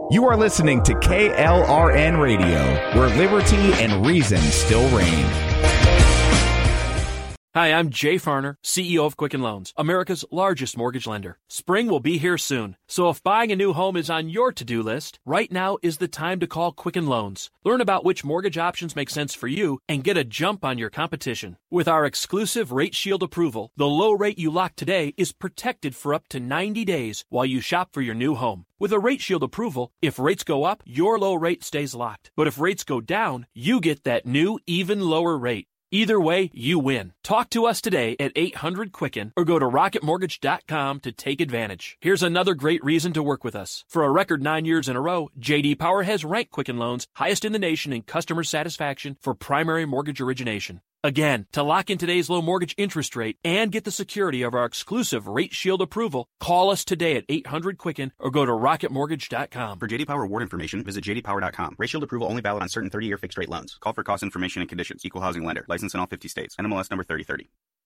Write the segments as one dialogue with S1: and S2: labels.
S1: You are listening to KLRN Radio, where liberty and reason still reign.
S2: Hi, I'm Jay Farner, CEO of Quicken Loans, America's largest mortgage lender. Spring will be here soon, so if buying a new home is on your to-do list, right now is the time to call Quicken Loans. Learn about which mortgage options make sense for you and get a jump on your competition. With our exclusive Rate Shield approval, the low rate you lock today is protected for up to 90 days while you shop for your new home. With a Rate Shield approval, if rates go up, your low rate stays locked. But if rates go down, you get that new, even lower rate. Either way, you win. Talk to us today at 800-QUICKEN or go to rocketmortgage.com to take advantage. Here's another great reason to work with us. For a record 9 years in a row, J.D. Power has ranked Quicken Loans highest in the nation in customer satisfaction for primary mortgage origination. Again, to lock in today's low mortgage interest rate and get the security of our exclusive Rate Shield approval, call us today at 800-QUICKEN or go to rocketmortgage.com.
S3: For J.D. Power award information, visit jdpower.com. Rate Shield approval only valid on certain 30-year fixed-rate loans. Call for cost information and conditions. Equal housing lender. Licensed in all 50 states. NMLS number 3030.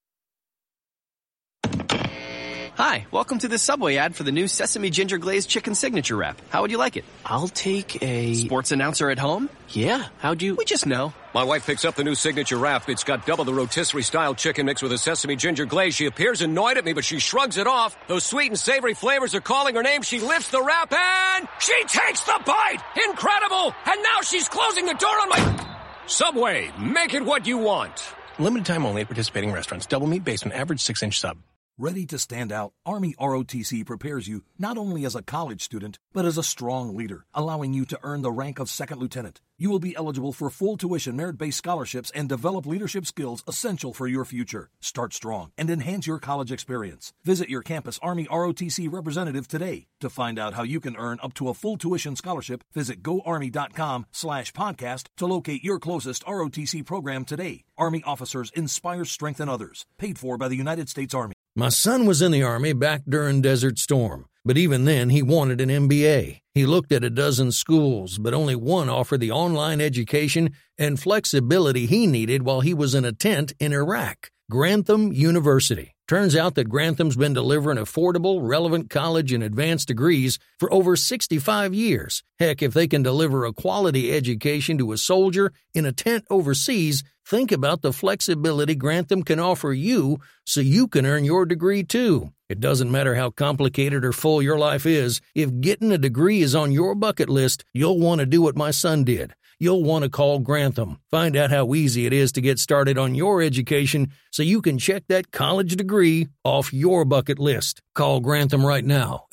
S4: Hi, welcome to the Subway ad for the new Sesame Ginger Glazed Chicken Signature Wrap. How would you like it?
S5: I'll take a...
S4: Sports announcer at home?
S5: Yeah, how'd you...
S4: We just know.
S6: My wife picks up the new Signature Wrap. It's got double the rotisserie-style chicken mixed with a sesame ginger glaze. She appears annoyed at me, but she shrugs it off. Those sweet and savory flavors are calling her name. She lifts the wrap and... she takes the bite! Incredible! And now she's closing the door on my... Subway, make it what you want.
S5: Limited time only at participating restaurants. Double meat based on average 6-inch sub.
S7: Ready to stand out, Army ROTC prepares you not only as a college student, but as a strong leader, allowing you to earn the rank of second lieutenant. You will be eligible for full tuition merit-based scholarships and develop leadership skills essential for your future. Start strong and enhance your college experience. Visit your campus Army ROTC representative today. To find out how you can earn up to a full tuition scholarship, visit goarmy.com/podcast to locate your closest ROTC program today. Army officers inspire, strengthen others. Paid for by the United States Army.
S8: My son was in the Army back during Desert Storm, but even then he wanted an MBA. He looked at a dozen schools, but only one offered the online education and flexibility he needed while he was in a tent in Iraq. Grantham University. Turns out that Grantham's been delivering affordable, relevant college and advanced degrees for over 65 years. Heck, if they can deliver a quality education to a soldier in a tent overseas, think about the flexibility Grantham can offer you so you can earn your degree too. It doesn't matter how complicated or full your life is, if getting a degree is on your bucket list, you'll want to do what my son did. You'll want to call Grantham. Find out how easy it is to get started on your education so you can check that college degree off your bucket list. Call Grantham right now,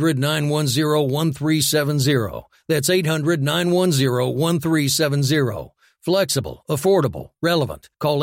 S8: 800-910-1370. That's 800-910-1370. Flexible, affordable, relevant. Call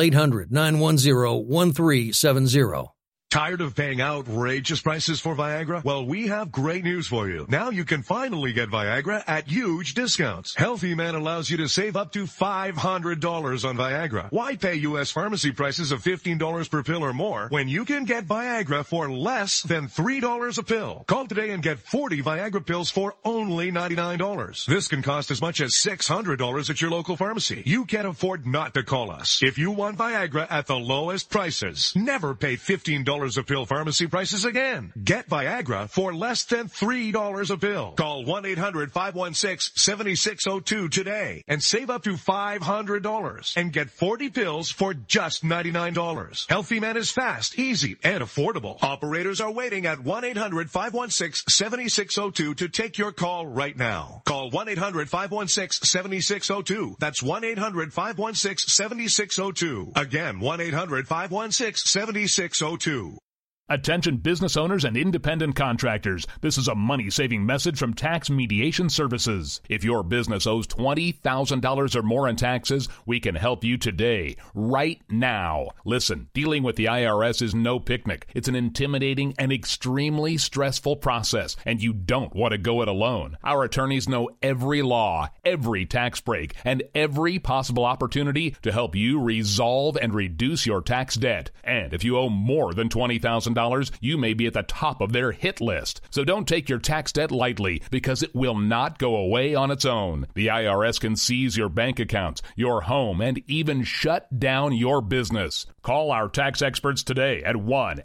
S8: 800-910-1370.
S9: Tired of paying outrageous prices for Viagra? Well, we have great news for you. Now you can finally get Viagra at huge discounts. Healthy Man allows you to save up to $500 on Viagra. Why pay U.S. pharmacy prices of $15 per pill or more when you can get Viagra for less than $3 a pill? Call today and get 40 Viagra pills for only $99. This can cost as much as $600 at your local pharmacy. You can't afford not to call us. If you want Viagra at the lowest prices, never pay $15 a pill pharmacy prices again. Get Viagra for less than $3 a pill. Call 1-800-516-7602 today and save up to $500 and get 40 pills for just $99. Healthy Man is fast, easy, and affordable. Operators are waiting at 1-800-516-7602 to take your call right now. Call 1-800-516-7602. That's 1-800-516-7602. Again, 1-800-516-7602.
S10: Attention business owners and independent contractors. This is a money-saving message from Tax Mediation Services. If your business owes $20,000 or more in taxes, we can help you today, right now. Listen, dealing with the IRS is no picnic. It's an intimidating and extremely stressful process, and you don't want to go it alone. Our attorneys know every law, every tax break, and every possible opportunity to help you resolve and reduce your tax debt. And if you owe more than $20,000, $20,000, you may be at the top of their hit list. So don't take your tax debt lightly, because it will not go away on its own. The IRS can seize your bank accounts, your home, and even shut down your business. Call our tax experts today at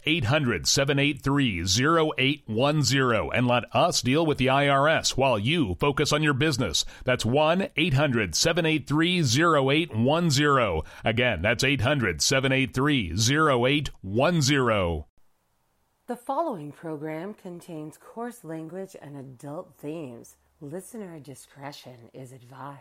S10: 1-800-783-0810 and let us deal with the IRS while you focus on your business. That's 1-800-783-0810. Again, that's 800-783-0810.
S11: The following program contains coarse language and adult themes. Listener discretion is advised.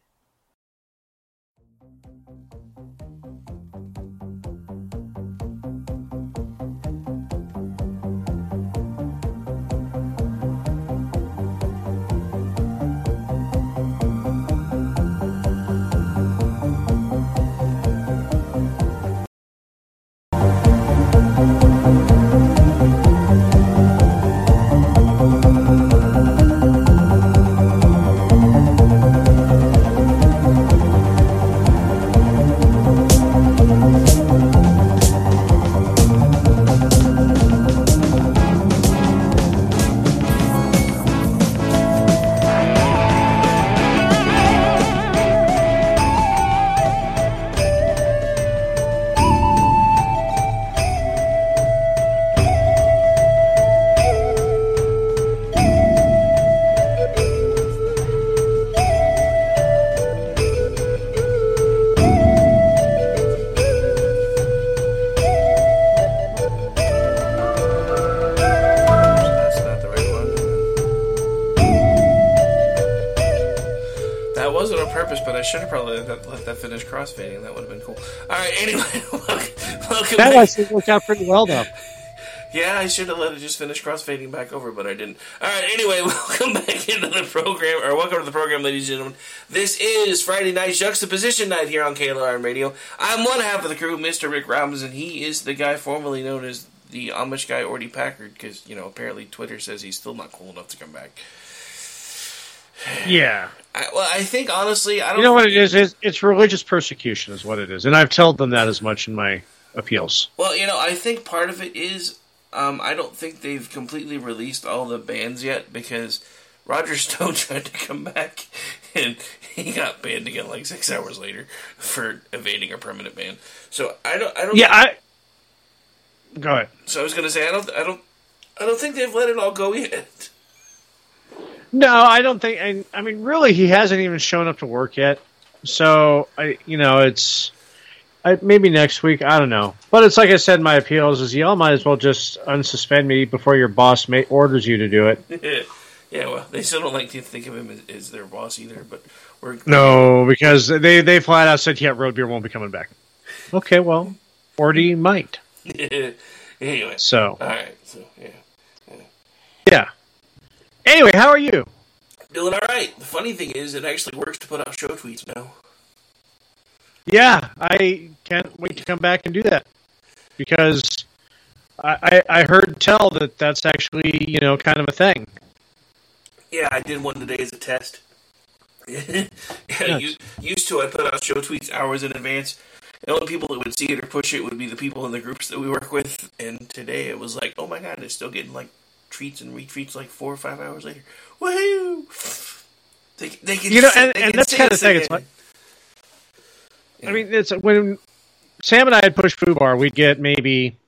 S12: Should have probably let that finish crossfading. That would have been cool. All right, anyway, welcome
S13: that
S12: back.
S13: actually worked out pretty well, though.
S12: Yeah, I should have let it just finish crossfading back over, but I didn't. All right, anyway, welcome back into the program, or welcome to the program, ladies and gentlemen. This is Friday Night Juxtaposition Night here on KLRN Radio. I'm one half of the crew, Mr. Rick Robinson. He is the guy formerly known as the Amish guy, Ordy Packard, because, apparently Twitter says he's still not cool enough to come back.
S13: Yeah.
S12: I think, honestly, I don't...
S13: You know what it is? It's religious persecution is what it is. And I've told them that as much in my appeals.
S12: Well, I think part of it is, I don't think they've completely released all the bans yet, because Roger Stone tried to come back, and he got banned again like 6 hours later for evading a permanent ban. So, I don't...
S13: Go ahead.
S12: So I was going to say, I don't think they've let it all go yet.
S13: No, I don't think. I mean, really, he hasn't even shown up to work yet. So, it's maybe next week. I don't know. But it's like I said in my appeals: is y'all might as well just unsuspend me before your boss orders you to do it.
S12: Yeah, well, they still don't like to think of him as their boss either. But
S13: no, because they flat out said, "Yeah, road beer won't be coming back." Okay, well, Ordy might.
S12: Anyway,
S13: so
S12: all right, so
S13: yeah. Anyway, how are you?
S12: Doing all right. The funny thing is, it actually works to put out show tweets now.
S13: Yeah, I can't wait to come back and do that. Because I heard tell that that's actually, kind of a thing.
S12: Yeah, I did one today as a test. Used to, I put out show tweets hours in advance. The only people that would see it or push it would be the people in the groups that we work with. And today it was like, oh my god, it's still getting like tweets and retweets like 4 or 5 hours later. Woohoo! They can,
S13: and that's kind of thing. It's like, I mean, it's when Sam and I had pushed Foo Bar, we'd get maybe,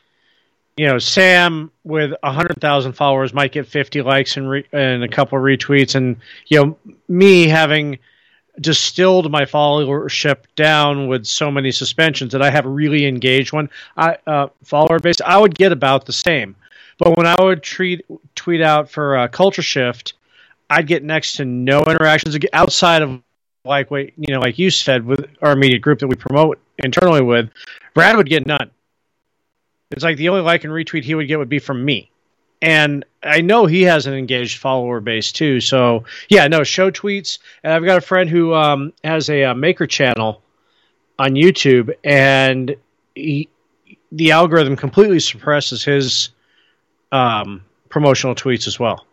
S13: Sam with 100,000 followers might get 50 likes and a couple of retweets, and me having distilled my followership down with so many suspensions that I have a really engaged one, follower base, I would get about the same. But when I would tweet out for Culture Shift, I'd get next to no interactions outside of like you said with our immediate group that we promote internally with. Brad would get none. It's like the only like and retweet he would get would be from me. And I know he has an engaged follower base too. So yeah, no, show tweets. And I've got a friend who has a maker channel on YouTube, and the algorithm completely suppresses his promotional tweets as well.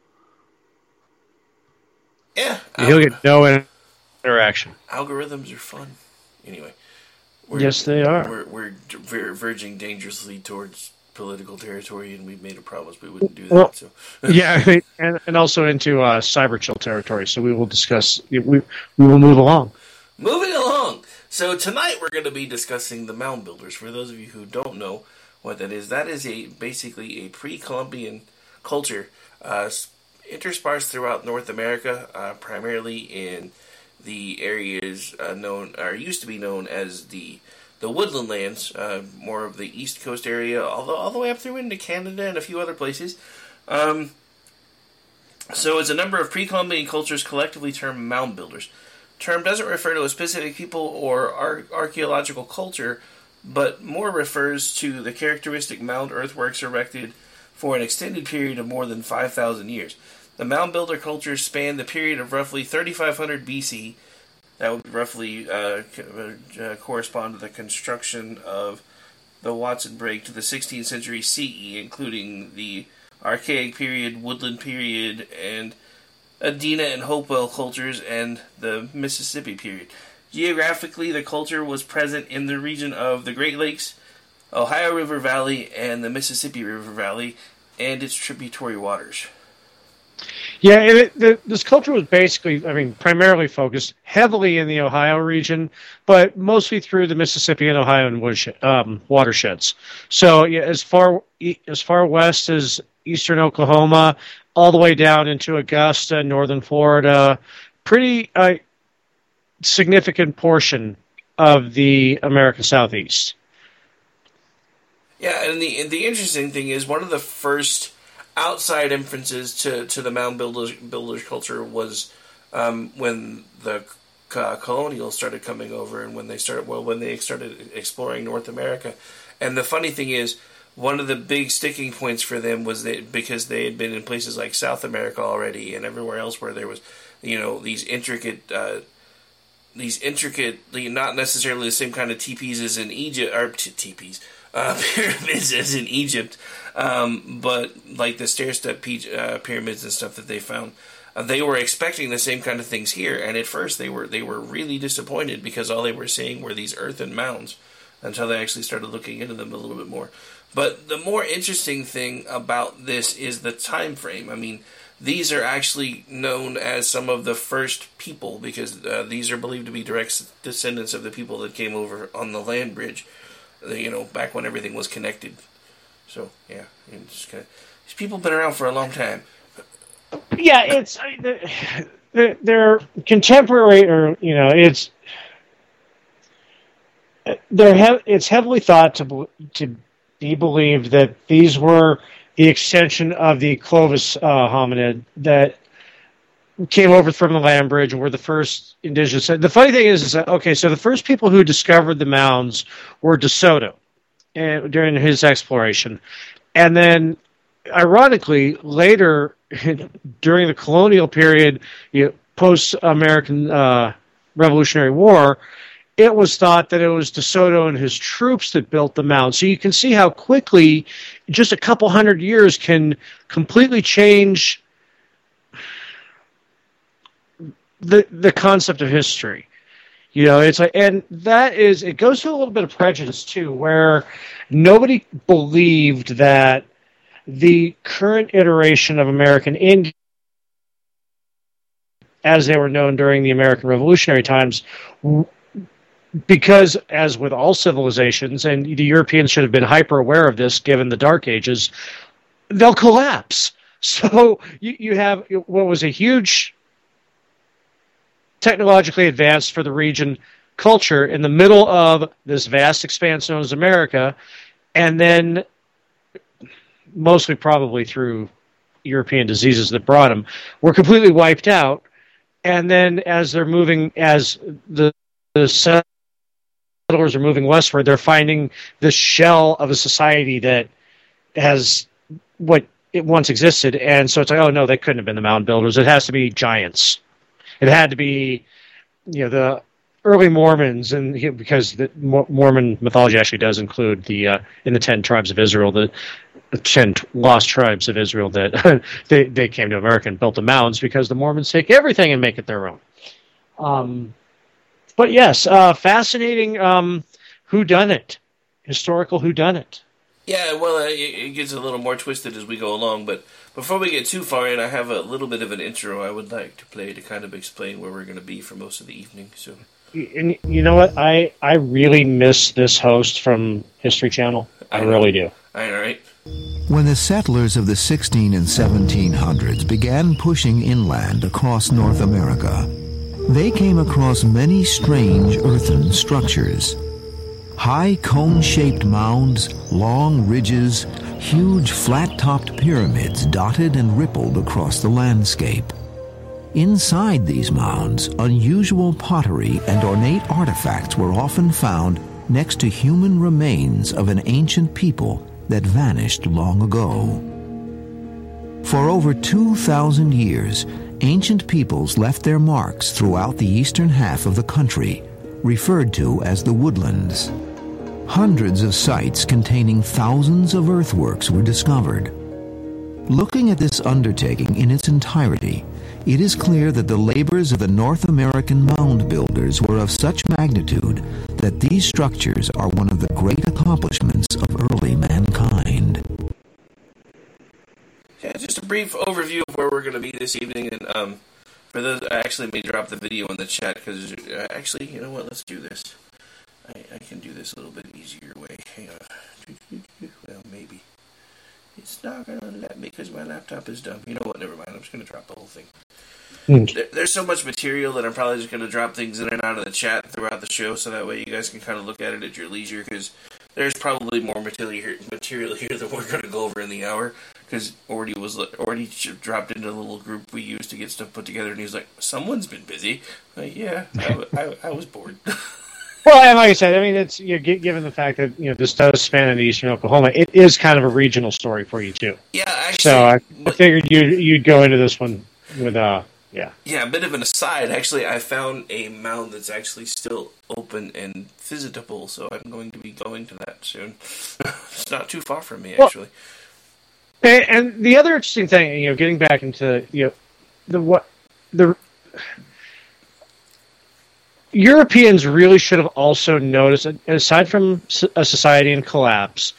S12: Yeah.
S13: He'll get no interaction.
S12: Algorithms are fun. Anyway.
S13: Yes, they are.
S12: We're verging dangerously towards political territory, and we made a promise we wouldn't do that. So.
S13: Yeah, and also into cyber chill territory. So we will discuss. We will move along.
S12: Moving along. So tonight we're going to be discussing the Mound Builders. For those of you who don't know what that is basically a pre-Columbian culture interspersed throughout North America, primarily in the areas used to be known as the woodland lands, more of the East Coast area, all the way up through into Canada and a few other places. So it's a number of pre-Columbian cultures collectively termed mound builders. The term doesn't refer to a specific people or archaeological culture, but more refers to the characteristic mound earthworks erected for an extended period of more than 5,000 years. The mound builder cultures span the period of roughly 3,500 BC. That would roughly correspond to the construction of the Watson Break to the 16th century CE, including the Archaic period, Woodland period, and Adena and Hopewell cultures, and the Mississippi period. Geographically, the culture was present in the region of the Great Lakes, Ohio River Valley, and the Mississippi River Valley, and its tributary waters.
S13: Yeah, this culture was basically, primarily focused heavily in the Ohio region, but mostly through the Mississippi and Ohio and watersheds. So yeah, as far west as eastern Oklahoma, all the way down into Augusta, northern Florida, pretty significant portion of the American Southeast.
S12: Yeah, and the interesting thing is one of the first outside inferences to the mound builders culture was when the colonials started coming over, and when they started exploring North America. And the funny thing is, one of the big sticking points for them was that because they had been in places like South America already and everywhere else where there was, these intricately not necessarily the same kind of teepees as in Egypt, or pyramids as in Egypt, but like the stair-step pyramids and stuff that they found, they were expecting the same kind of things here, and at first they were really disappointed because all they were seeing were these earthen mounds until they actually started looking into them a little bit more. But the more interesting thing about this is the time frame. These are actually known as some of the first people because these are believed to be direct descendants of the people that came over on the land bridge, back when everything was connected. So, yeah, these people have been around for a long time.
S13: Yeah, it's they're contemporary, or it's heavily thought to be believed that these were the extension of the Clovis hominid that came over from the land bridge and were the first indigenous. The funny thing is that, so the first people who discovered the mounds were DeSoto during his exploration. And then, ironically, later, during the colonial period, post-American Revolutionary War, it was thought that it was DeSoto and his troops that built the mound. So you can see how quickly just a couple hundred years can completely change the concept of history. It's like, and that is, it goes to a little bit of prejudice too, where nobody believed that the current iteration of American Indian, as they were known during the American Revolutionary times, because, as with all civilizations, and the Europeans should have been hyper aware of this given the Dark Ages, they'll collapse. So you have what was a huge technologically advanced for the region culture in the middle of this vast expanse known as America, and then mostly probably through European diseases that brought them, were completely wiped out. And then as the settlers are moving westward, they're finding the shell of a society that has what it once existed. And so it's like, oh no, they couldn't have been the mound builders. It has to be giants. It had to be, the early Mormons, and because the Mormon mythology actually does include in the 10 tribes of Israel, the 10 lost tribes of Israel that they came to America and built the mounds because the Mormons take everything and make it their own. But yes, fascinating whodunit, historical whodunit.
S12: Yeah, well, it gets a little more twisted as we go along, but before we get too far in, I have a little bit of an intro I would like to play to kind of explain where we're going to be for most of the evening. So,
S13: and you know what? I really miss this host from History Channel. I really do.
S12: All right.
S14: When the settlers of the 16 and 1700s began pushing inland across North America, they came across many strange earthen structures. High cone-shaped mounds, long ridges, huge flat-topped pyramids dotted and rippled across the landscape. Inside these mounds, unusual pottery and ornate artifacts were often found next to human remains of an ancient people that vanished long ago. For over 2,000 years, ancient peoples left their marks throughout the eastern half of the country, referred to as the woodlands. Hundreds of sites containing thousands of earthworks were discovered. Looking at this undertaking in its entirety, it is clear that the labors of the North American mound builders were of such magnitude that these structures are one of the great accomplishments of early mankind.
S12: Yeah, just a brief overview of where we're going to be this evening, and for those, I actually may drop the video in the chat, because actually, you know what, let's do this. I can do this a little bit easier way. Hang on. Well, maybe. It's not going to let me because my laptop is dumb. You know what? Never mind. I'm just going to drop the whole thing. There's so much material that I'm probably just going to drop things in and out of the chat throughout the show, so that way you guys can kind of look at it at your leisure, because there's probably more material here than we're going to go over in the hour, because Ordy dropped into the little group we use to get stuff put together, and he's like, someone's been busy. Like, yeah, I was bored.
S13: Well, and like I said, I mean, it's given the fact that this does span into eastern Oklahoma, it is kind of a regional story for you too.
S12: Yeah, actually.
S13: So I figured you'd go into this one with yeah.
S12: Yeah, a bit of an aside. Actually, I found a mound that's actually still open and visitable, so I'm going to be going to that soon. It's not too far from me, actually.
S13: Well, and the other interesting thing, getting back into the Europeans really should have also noticed, aside from a society in collapse,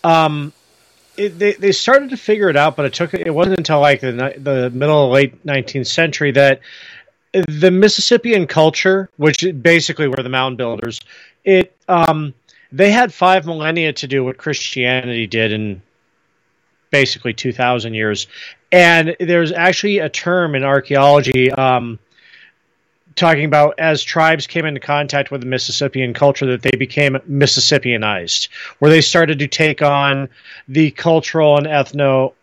S13: they started to figure it out, but it wasn't until like the middle of late 19th century that the Mississippian culture, which basically were the mound builders, they had 5 millennia to do what Christianity did in basically 2,000 years. And there's actually a term in archaeology talking about as tribes came into contact with the Mississippian culture that they became Mississippianized, where they started to take on the cultural and ethno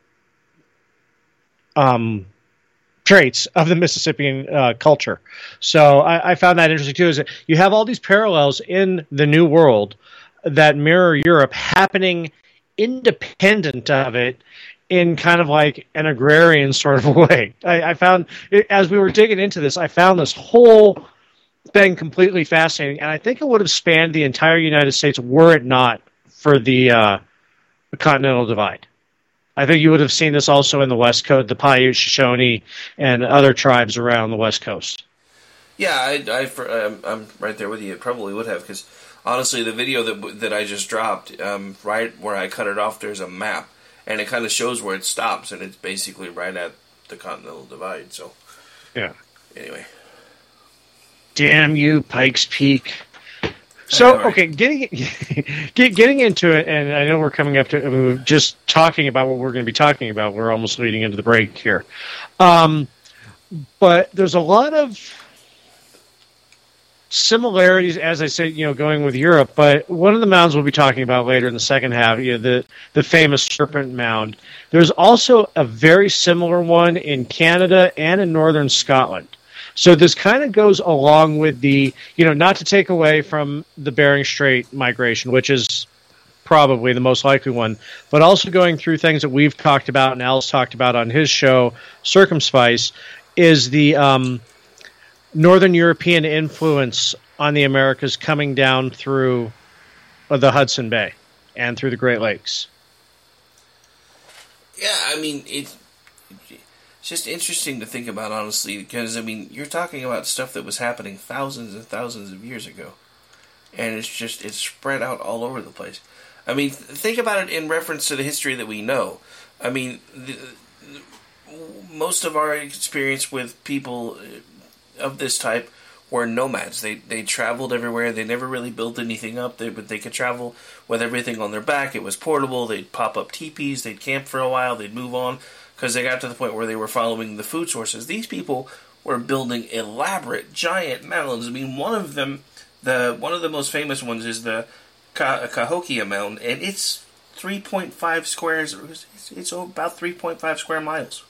S13: traits of the Mississippian culture. So I found that interesting too, is that you have all these parallels in the New World that mirror Europe happening independent of it, in kind of like an agrarian sort of way. I found, as we were digging into this, I found this whole thing completely fascinating, and I think it would have spanned the entire United States were it not for the Continental Divide. I think you would have seen this also in the West Coast, the Paiute, Shoshone, and other tribes around the West Coast.
S12: Yeah, I'm right there with you. It probably would have, because honestly, the video that I just dropped, right where I cut it off, there's a map. And it kind of shows where it stops, and it's basically right at the Continental Divide. So,
S13: yeah.
S12: Anyway,
S13: damn you, Pikes Peak. So, okay, getting into it, and I know we're coming up to just talking about what we're going to be talking about. We're almost leading into the break here, but there's a lot of similarities, as I said, going with Europe, but one of the mounds we'll be talking about later in the second half, the famous Serpent Mound. There's also a very similar one in Canada and in northern Scotland. So this kind of goes along with the, not to take away from the Bering Strait migration, which is probably the most likely one, but also going through things that we've talked about and Al's talked about on his show, Circumspice, is the Northern European influence on the Americas coming down through the Hudson Bay and through the Great Lakes.
S12: Yeah, I mean, it's just interesting to think about, honestly, because, I mean, you're talking about stuff that was happening thousands and thousands of years ago, and it's spread out all over the place. I mean, think about it in reference to the history that we know. I mean, most of our experience with people of this type were nomads. They traveled everywhere. They never really built anything up. But they could travel with everything on their back. It was portable. They'd pop up teepees. They'd camp for a while. They'd move on because they got to the point where they were following the food sources. These people were building elaborate, giant mounds. I mean, one of them, one of the most famous ones is the Cahokia Mound, and it's 3.5 squares. It's about 3.5 square miles.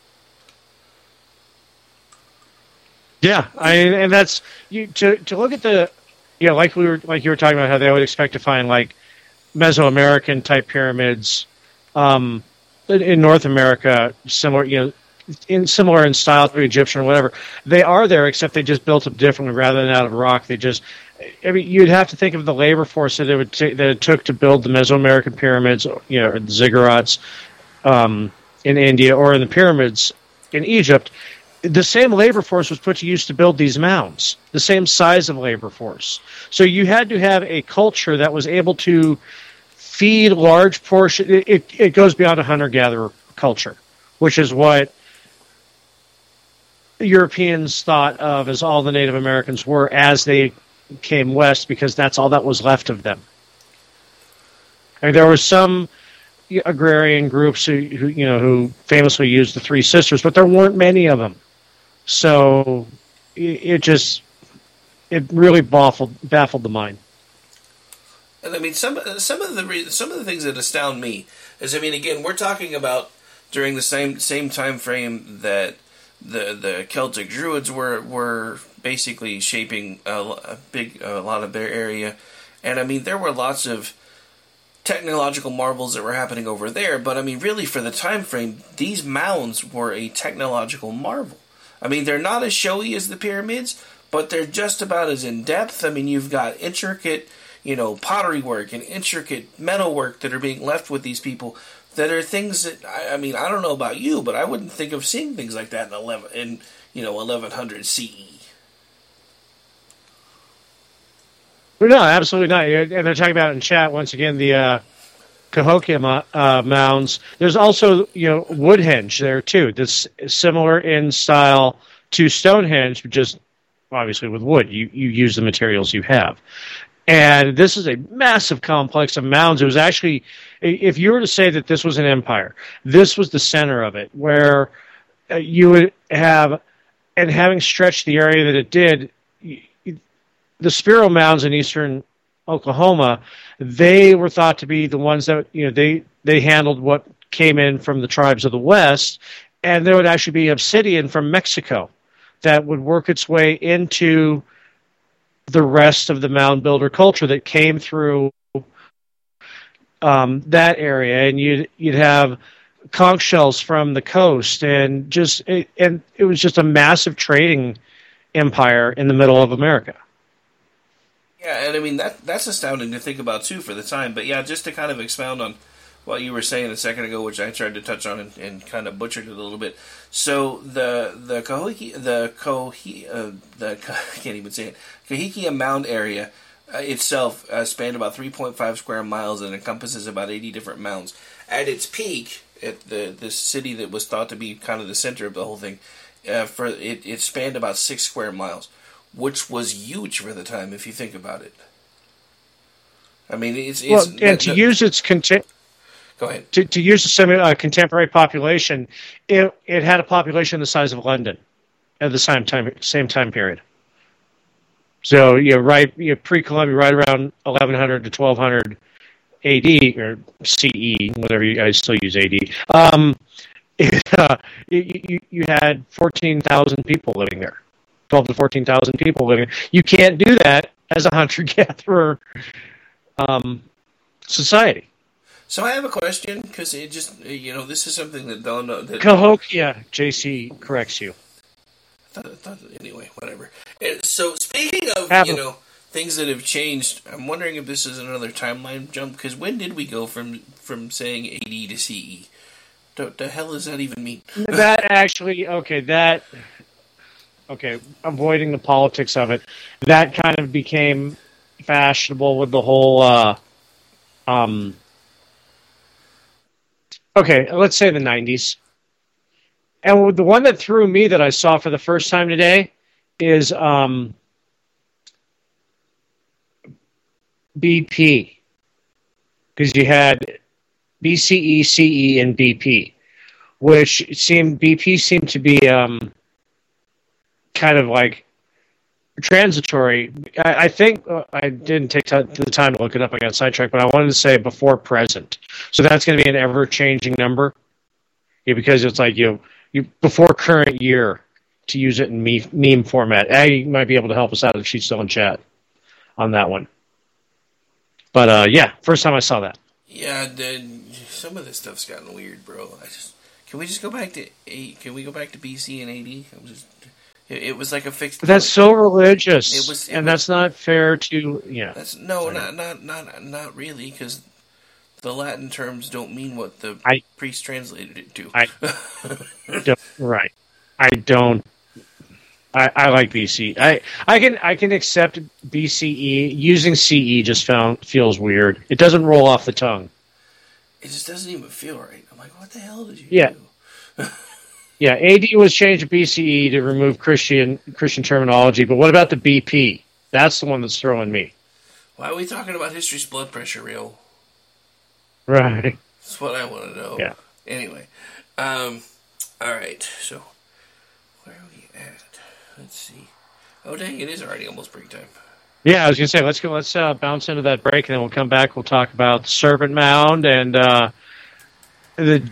S13: Yeah, and that's to look at the, like you were talking about how they would expect to find like Mesoamerican type pyramids, in North America, similar in style to Egyptian or whatever. They are there, except they just built them differently rather than out of rock. You'd have to think of the labor force that it took to build the Mesoamerican pyramids, or the ziggurats, in India, or in the pyramids in Egypt. The same labor force was put to use to build these mounds, the same size of labor force. So you had to have a culture that was able to feed large portions. It goes beyond a hunter-gatherer culture, which is what Europeans thought of as all the Native Americans were as they came west, because that's all that was left of them. And there were some agrarian groups who famously used the Three Sisters, but there weren't many of them. So it really baffled the mind.
S12: And I mean, some of the things that astound me is, I mean, again, we're talking about during the same time frame that the Celtic Druids were basically shaping a lot of their area, and I mean, there were lots of technological marvels that were happening over there. But I mean, really, for the time frame, these mounds were a technological marvel. I mean, they're not as showy as the pyramids, but they're just about as in depth. I mean, you've got intricate, pottery work and intricate metal work that are being left with these people. That are things that, I mean, I don't know about you, but I wouldn't think of seeing things like that in 1100 CE.
S13: No, absolutely not. And they're talking about in chat once again the Cahokia mounds. There's also Woodhenge there too. That's similar in style to Stonehenge, just obviously with wood. You use the materials you have. And this is a massive complex of mounds. It was actually, if you were to say that this was an empire, this was the center of it, where you would have, and having stretched the area that it did, the Spiro Mounds in eastern Oklahoma, they were thought to be the ones that, they handled what came in from the tribes of the West, and there would actually be obsidian from Mexico that would work its way into the rest of the mound builder culture that came through that area, and you'd have conch shells from the coast, and it was just a massive trading empire in the middle of America.
S12: Yeah, and I mean that's astounding to think about too for the time. But yeah, just to kind of expound on what you were saying a second ago, which I tried to touch on and kind of butchered it a little bit. So the Cahokia Mound area itself spanned about 3.5 square miles and encompasses about 80 different mounds. At its peak, at the city that was thought to be kind of the center of the whole thing, it spanned about 6 square miles, which was huge for the time if you think about it. I mean,
S13: use its
S12: Go ahead.
S13: To use a contemporary population, it had a population the size of London at the same time period. So pre-Columbia, right around 1100 to 1200 AD or CE, whatever you guys still use AD. You had 14,000 people living there, 12 to 14,000 people living. You can't do that as a hunter-gatherer society.
S12: So I have a question, because it just, this is something that don't know.
S13: Cahokia, JC corrects you.
S12: Anyway, whatever. And so speaking of, things that have changed, I'm wondering if this is another timeline jump, because when did we go from saying AD to CE? The hell does that even mean?
S13: Avoiding the politics of it, that kind of became fashionable with the whole Okay, let's say the 90s. And the one that threw me that I saw for the first time today is BP. Because you had BCE, CE, and BP, which BP seemed to be kind of like transitory. I think I didn't take the time to look it up. I got sidetracked, but I wanted to say before present. So that's going to be an ever-changing number, because it's like you before current year to use it in meme format. Aggie might be able to help us out if she's still in chat on that one. But yeah, first time I saw that.
S12: Yeah, some of this stuff's gotten weird, bro. Can we just go back to Can we go back to BC and AD? It was like a fixed.
S13: That's so religious, that's not fair to. Yeah.
S12: That's not really, because the Latin terms don't mean what the priest translated it to.
S13: Right. I don't. I like BC. I can accept BCE. Using CE just feels weird. It doesn't roll off the tongue.
S12: It just doesn't even feel right. I'm like, what the hell did you do?
S13: Yeah, AD was changed to BCE to remove Christian terminology, but what about the BP? That's the one that's throwing me.
S12: Why are we talking about history's blood pressure reel?
S13: Right.
S12: That's what I want to know.
S13: Yeah.
S12: Anyway, all right. So, where are we at? Let's see. Oh, dang! It is already almost break time.
S13: Yeah, I was gonna say let's bounce into that break, and then we'll come back. We'll talk about the Serpent Mound and the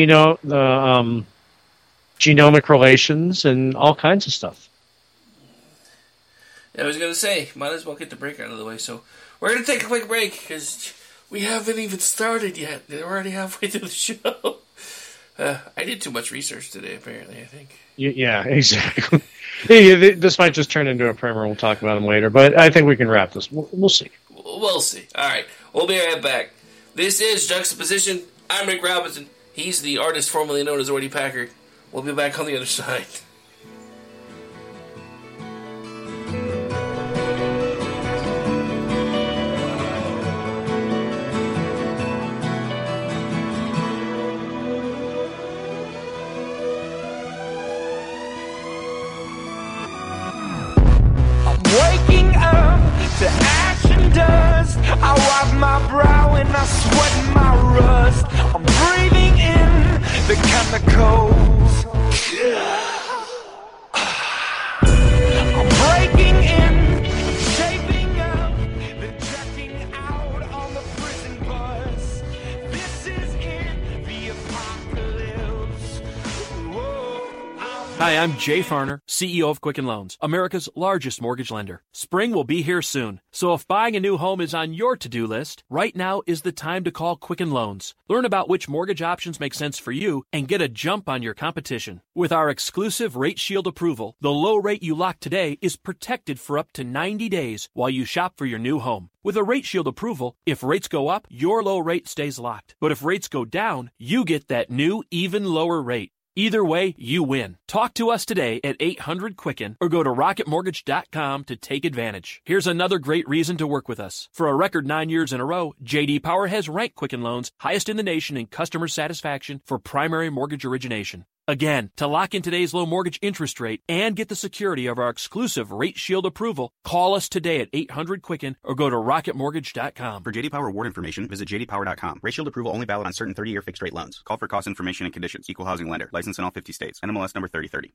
S13: genomic relations and all kinds of stuff.
S12: I was going to say, might as well get the break out of the way. So we're going to take a quick break because we haven't even started yet. We're already halfway through the show. I did too much research today, apparently, I think.
S13: Yeah, exactly. This might just turn into a primer. We'll talk about them later. But I think we can wrap this. We'll see.
S12: We'll see. All right. We'll be right back. This is Juxtaposition. I'm Rick Robinson. He's the artist formerly known as Orty Packard. We'll be back on the other side.
S15: I'm waking up to ash and dust. I wipe my brow and I sweat my rust. I'm breathing in the chemicals. I'm breaking in, shaping up, then checking out on the prison bus. This is it, the apocalypse.
S2: Hi, I'm Jay Farner, CEO of Quicken Loans, America's largest mortgage lender. Spring will be here soon, so if buying a new home is on your to-do list, right now is the time to call Quicken Loans. Learn about which mortgage options make sense for you and get a jump on your competition. With our exclusive Rate Shield approval, the low rate you lock today is protected for up to 90 days while you shop for your new home. With a Rate Shield approval, if rates go up, your low rate stays locked. But if rates go down, you get that new, even lower rate. Either way, you win. Talk to us today at 800-QUICKEN or go to rocketmortgage.com to take advantage. Here's another great reason to work with us. For a record 9 years in a row, J.D. Power has ranked Quicken Loans highest in the nation in customer satisfaction for primary mortgage origination. Again, to lock in today's low mortgage interest rate and get the security of our exclusive Rate Shield approval, call us today at 800-QUICKEN or go to rocketmortgage.com.
S3: For JD Power award information, visit jdpower.com. Rate Shield approval only valid on certain 30-year fixed-rate loans. Call for cost information and conditions. Equal housing lender. License in all 50 states. NMLS number 3030.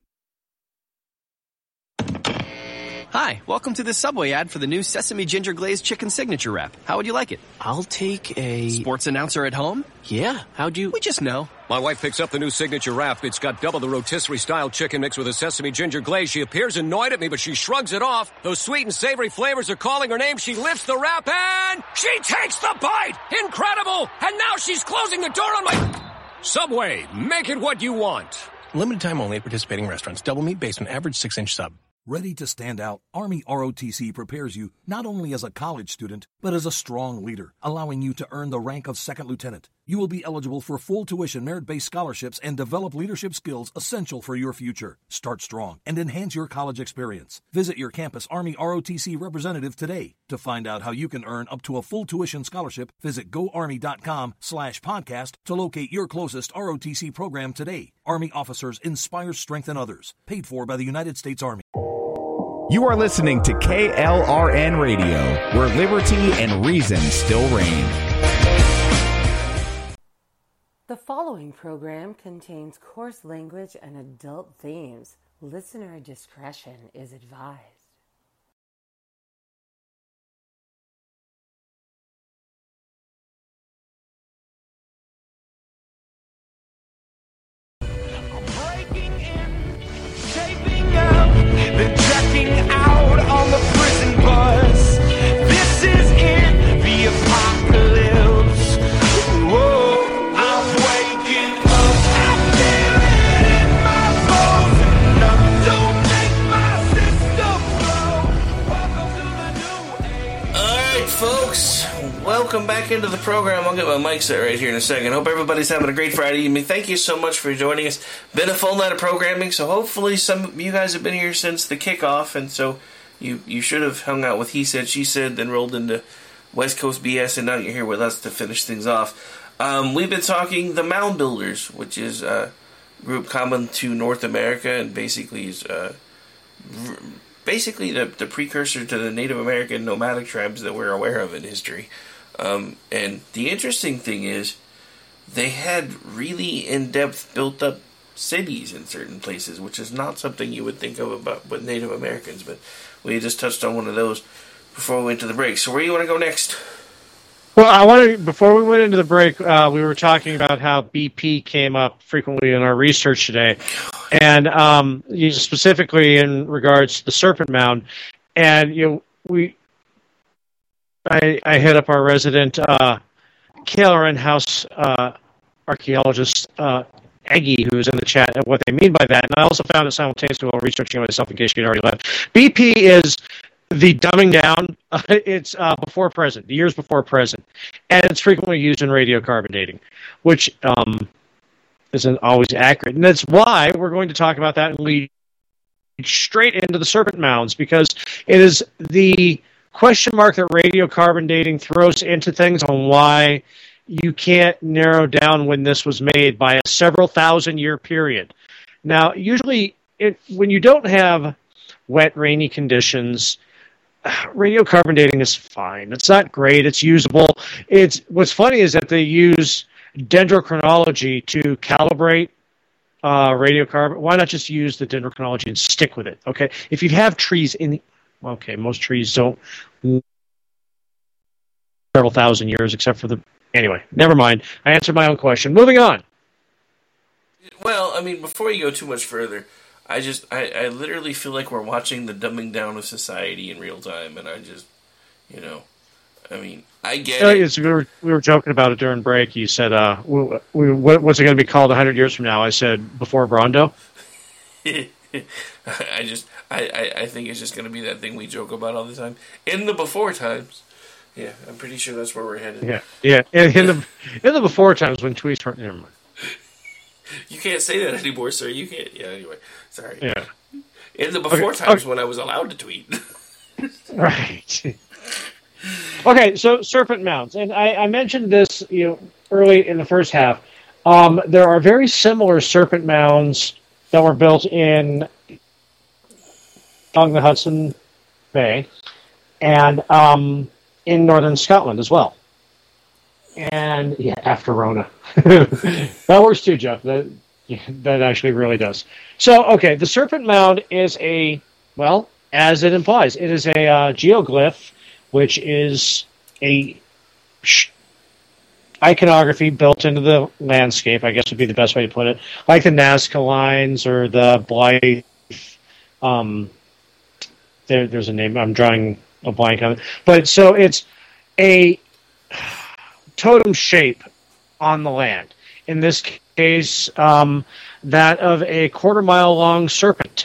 S4: Hi, welcome to the Subway ad for the new Sesame Ginger Glazed Chicken Signature Wrap. How would you like it?
S5: I'll take a...
S4: Sports announcer at home?
S5: Yeah, how'd you...
S4: We just know.
S6: My wife picks up the new Signature Wrap. It's got double the rotisserie-style chicken mix with a sesame ginger glaze. She appears annoyed at me, but she shrugs it off. Those sweet and savory flavors are calling her name. She lifts the wrap and... she takes the bite! Incredible! And now she's closing the door on my... Subway, make it what you want.
S5: Limited time only at participating restaurants. Double meat based on average 6-inch sub.
S7: Ready to stand out, Army ROTC prepares you not only as a college student, but as a strong leader, allowing you to earn the rank of second lieutenant. You will be eligible for full tuition merit-based scholarships and develop leadership skills essential for your future. Start strong and enhance your college experience. Visit your campus Army ROTC representative today. To find out how you can earn up to a full tuition scholarship, visit goarmy.com/podcast to locate your closest ROTC program today. Army officers inspire, strengthen others. Paid for by the United States Army.
S1: You are listening to KLRN Radio, where liberty and reason still reign.
S11: The following program contains coarse language and adult themes. Listener discretion is advised.
S15: Breaking in, taping up, then checking out on the prison bus. This is it, the apocalypse. Whoa, I'm waking up. I feel it in my bones. Enough don't make my system blow. Welcome to the new age.
S12: Alright, folks. Welcome back into the program. I'll get my mic set right here in a second. Hope everybody's having a great Friday evening. Thank you so much for joining us. Been a full night of programming, so hopefully some of you guys have been here since the kickoff, and so you should have hung out with He Said, She Said, then rolled into West Coast BS, and now you're here with us to finish things off. We've been talking the Mound Builders, which is a group common to North America, and basically is basically the precursor to the Native American nomadic tribes that we're aware of in history. And the interesting thing is, they had really in-depth built-up cities in certain places, which is not something you would think of about with Native Americans, but we just touched on one of those before we went to the break. So where do you want to go next?
S13: Well, before we went into the break, we were talking about how BP came up frequently in our research today, and specifically in regards to the Serpent Mound. And I hit up our resident KLRN House archaeologist Aggie, who is in the chat, at what they mean by that. And I also found it simultaneously while researching myself, in case you'd already left. BP is the dumbing down. It's before present, the years before present, and it's frequently used in radiocarbon dating, which isn't always accurate. And that's why we're going to talk about that and lead straight into the Serpent Mounds, because it is the question mark that radiocarbon dating throws into things on why you can't narrow down when this was made by a several thousand-year period. Now, usually, when you don't have wet, rainy conditions, radiocarbon dating is fine. It's not great. It's usable. What's funny is that they use dendrochronology to calibrate radiocarbon. Why not just use the dendrochronology and stick with it? Okay, if you have trees most trees don't several thousand years, except for anyway, never mind. I answered my own question. Moving on.
S12: Well, I mean, before you go too much further, I literally feel like we're watching the dumbing down of society in real time, and I just, I get it.
S13: We were joking about it during break. You said, what's it going to be called 100 years from now? I said, before Brondo.
S12: I think it's just going to be that thing we joke about all the time. In the before times. Yeah, I'm pretty sure that's where we're headed.
S13: Yeah. In the before times when tweets weren't... Never mind.
S12: You can't say that anymore, sir. You can't... Yeah, anyway. Sorry.
S13: Yeah.
S12: In the before times when I was allowed to tweet.
S13: Right. Okay, so Serpent Mounds. And I mentioned this early in the first half. There are very similar Serpent Mounds that were built along the Hudson Bay and in northern Scotland as well. And after Rona. That works too, Jeff. That actually really does. So, okay, the Serpent Mound is as it implies, it is a geoglyph, which is a iconography built into the landscape, I guess would be the best way to put it, like the Nazca lines or the Blythe. There's a name. I'm drawing a blank on it. But so it's a totem shape on the land. In this case, that of a quarter-mile long serpent.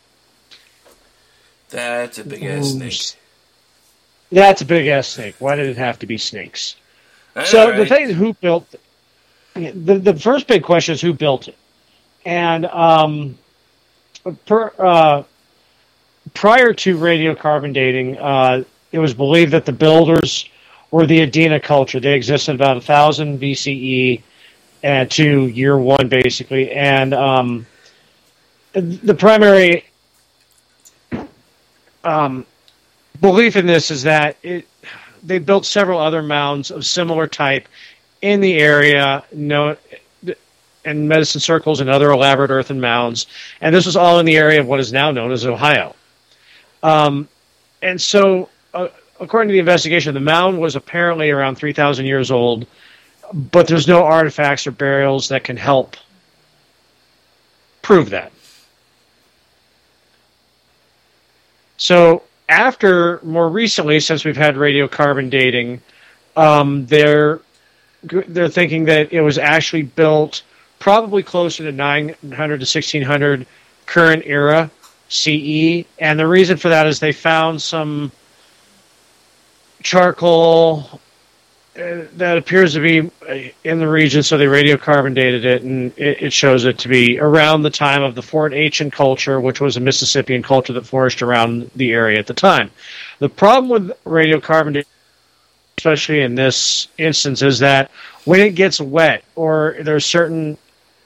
S12: That's a big-ass snake.
S13: That's a big-ass snake. Why did it have to be snakes? The thing is, who built the first big question is who built it. And prior to radiocarbon dating, it was believed that the builders were the Adena culture. They existed about 1000 BCE to year one, basically. And the primary belief in this is that they built several other mounds of similar type in the area, in medicine circles and other elaborate earthen mounds. And this was all in the area of what is now known as Ohio. And so, according to the investigation, the mound was apparently around 3,000 years old, but there's no artifacts or burials that can help prove that. So, more recently, since we've had radiocarbon dating, they're thinking that it was actually built probably closer to 900 to 1600 current era CE, and the reason for that is they found some charcoal that appears to be in the region, so they radiocarbon dated it, and it shows it to be around the time of the Fort Aitchen culture, which was a Mississippian culture that flourished around the area at the time. The problem with radiocarbon dating, especially in this instance, is that when it gets wet or there's certain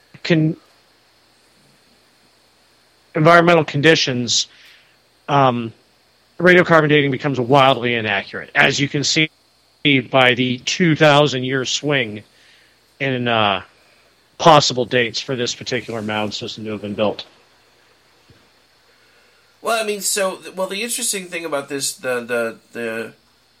S13: environmental conditions, radiocarbon dating becomes wildly inaccurate, as you can see by the 2,000-year swing in possible dates for this particular mound system to have been built.
S12: Well, I mean, the interesting thing about this, the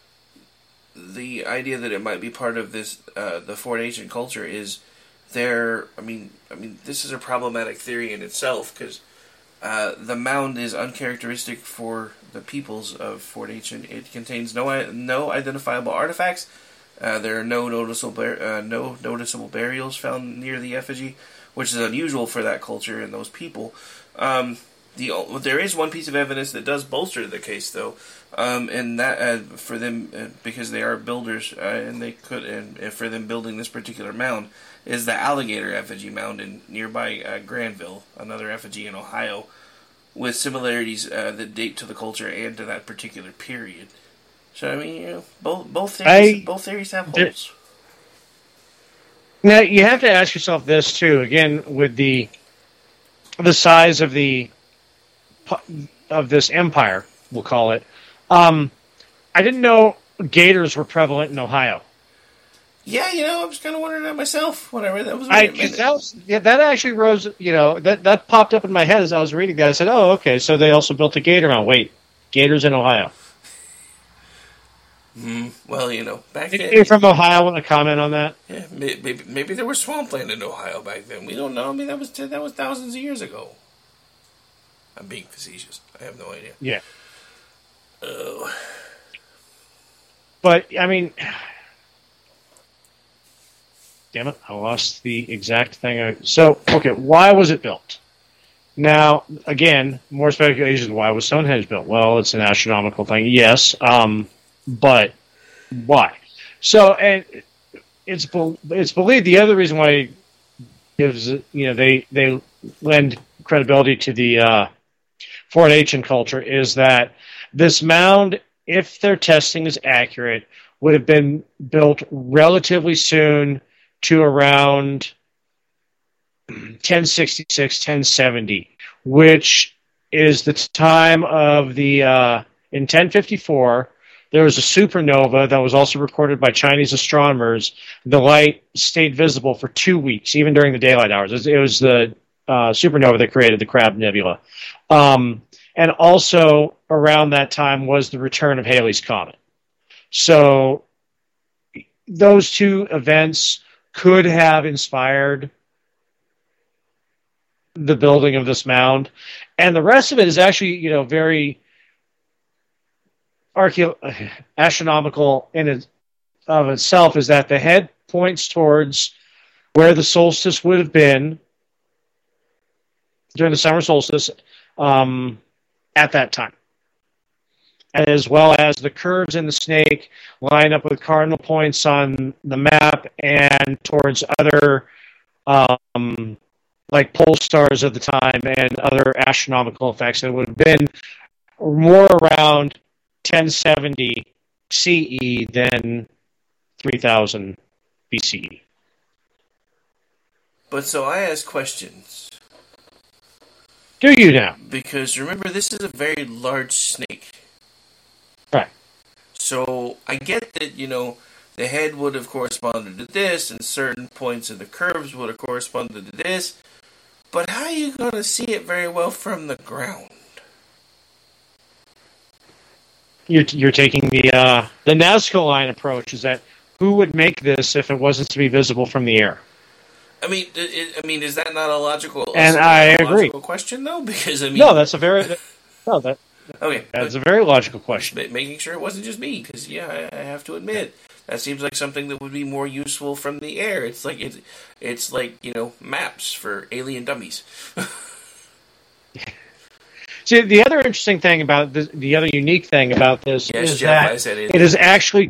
S12: idea that it might be part of this, the Fort Aitchen culture, is I mean, this is a problematic theory in itself, because the mound is uncharacteristic for the peoples of Fort Aitchen. It contains no identifiable artifacts. There are no noticeable burials found near the effigy, which is unusual for that culture and those people. There is one piece of evidence that does bolster the case, though, and that for them, because they are builders, and for them building this particular mound, is the alligator effigy mound in nearby Granville, another effigy in Ohio, with similarities that date to the culture and to that particular period. So, I mean, both theories have holes.
S13: Now, you have to ask yourself this, too, again, with the size of this empire, we'll call it. I didn't know gators were prevalent in Ohio.
S12: Yeah, I was kind of wondering that myself. Whatever, that was.
S13: That actually rose. That popped up in my head as I was reading that. I said, "Oh, okay, so they also built a gator mound." Wait, gators in Ohio.
S12: Well, back then.
S13: You're from Ohio. Want to comment on that?
S12: Yeah, maybe there was swampland in Ohio back then. We don't know. I mean, that was thousands of years ago. I'm being facetious. I have no idea.
S13: Yeah.
S12: Oh.
S13: But I mean. Damn it, I lost the exact thing. Okay, why was it built? Now, again, more speculation. Why was Stonehenge built? Well, it's an astronomical thing, yes, but why? So, and it's believed the other reason why it gives, they lend credibility to the Fort Aitchen culture is that this mound, if their testing is accurate, would have been built relatively soon to around 1066, 1070, which is the time of the, in 1054, there was a supernova that was also recorded by Chinese astronomers. The light stayed visible for 2 weeks, even during the daylight hours. It was the supernova that created the Crab Nebula. And also around that time was the return of Halley's Comet. So those two events could have inspired the building of this mound. And the rest of it is actually, very astronomical in of itself, is that the head points towards where the solstice would have been during the summer solstice at that time. as well as the curves in the snake line up with cardinal points on the map and towards other like pole stars of the time and other astronomical effects. It would have been more around 1070 CE than 3000 BCE.
S12: But so I ask questions.
S13: Do you now?
S12: Because remember, this is a very large snake.
S13: Right.
S12: So I get that, the head would have corresponded to this, and certain points of the curves would have corresponded to this. But how are you going to see it very well from the ground?
S13: You're taking the Nazca line approach. Is that who would make this if it wasn't to be visible from the air?
S12: I mean, is that not a logical?
S13: And I agree.
S12: Question though, because
S13: no, that's a very
S12: okay.
S13: That's a very logical question.
S12: Making sure it wasn't just me, because I have to admit that seems like something that would be more useful from the air. It's like maps for alien dummies.
S13: See, the other interesting thing about this, the other unique thing about this is
S12: Jeff,
S13: that it is actually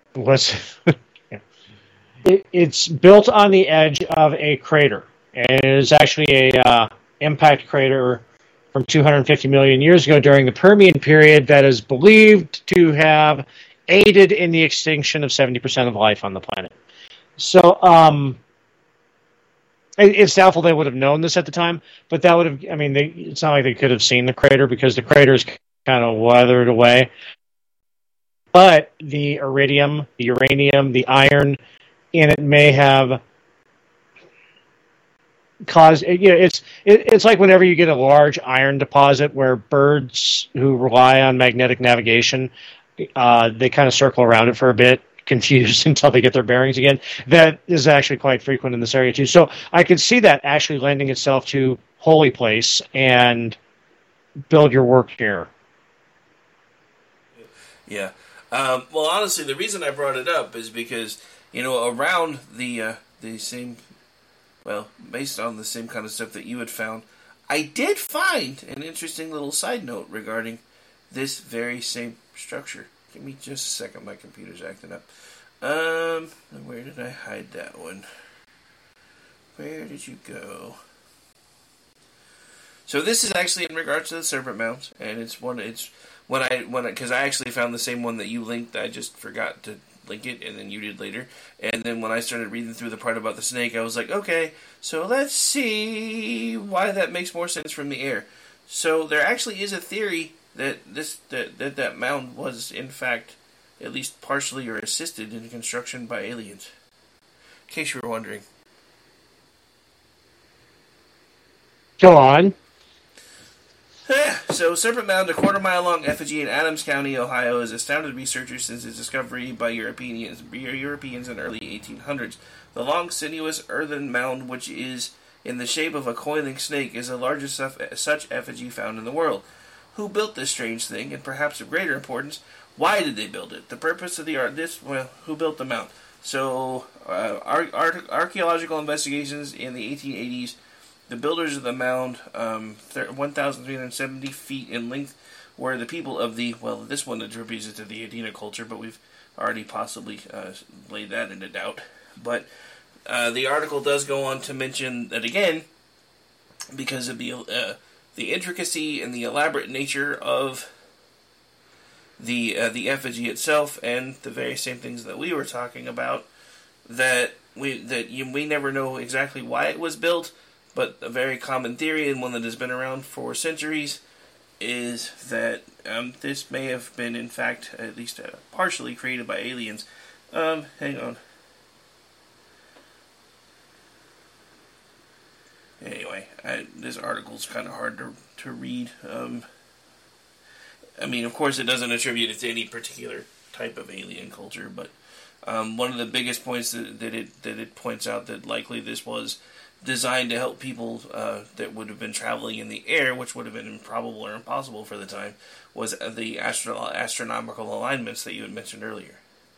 S13: it's built on the edge of a crater, and it is actually a impact crater from 250 million years ago during the Permian period that is believed to have aided in the extinction of 70% of life on the planet. So, it's doubtful they would have known this at the time, but that would have, it's not like they could have seen the crater because the crater is kind of weathered away. But the iridium, the uranium, the iron in it may have caused, it's like whenever you get a large iron deposit where birds who rely on magnetic navigation, they kind of circle around it for a bit, confused until they get their bearings again. That is actually quite frequent in this area too. So I could see that actually lending itself to Holy Place and build your work here.
S12: Yeah. Well, honestly, the reason I brought it up is because, around the same, based on the same kind of stuff that you had found, I did find an interesting little side note regarding this very same structure. Give me just a second, my computer's acting up. Where did I hide that one? Where did you go? So this is actually in regards to the Serpent Mounds, and because I actually found the same one that you linked. I just forgot to link it, and then you did later. And then when I started reading through the part about the snake, I was like, okay, so let's see why that makes more sense from the air. So there actually is a theory that that mound was, in fact, at least partially or assisted in construction by aliens. In case you were wondering.
S13: Go on.
S12: So, Serpent Mound, a quarter-mile-long effigy in Adams County, Ohio, has astounded researchers since its discovery by Europeans in the early 1800s. The long, sinuous earthen mound, which is in the shape of a coiling snake, is the largest such effigy found in the world. Who built this strange thing, and perhaps of greater importance, why did they build it? The purpose of the art, who built the mound? So, archaeological investigations in the 1880s, the builders of the mound, 1,370 feet in length, were the people of this one attributes it to the Adena culture, but we've already possibly laid that into doubt. But the article does go on to mention that again, because of the intricacy and the elaborate nature of the effigy itself, and the very same things that we were talking about, that we never know exactly why it was built, but a very common theory, and one that has been around for centuries, is that this may have been, in fact, at least partially created by aliens. Hang on. Anyway, this article's kind of hard to read. Of course, it doesn't attribute it to any particular type of alien culture, but one of the biggest points that it points out that likely this was designed to help people that would have been traveling in the air, which would have been improbable or impossible for the time, was the astronomical alignments that you had mentioned earlier.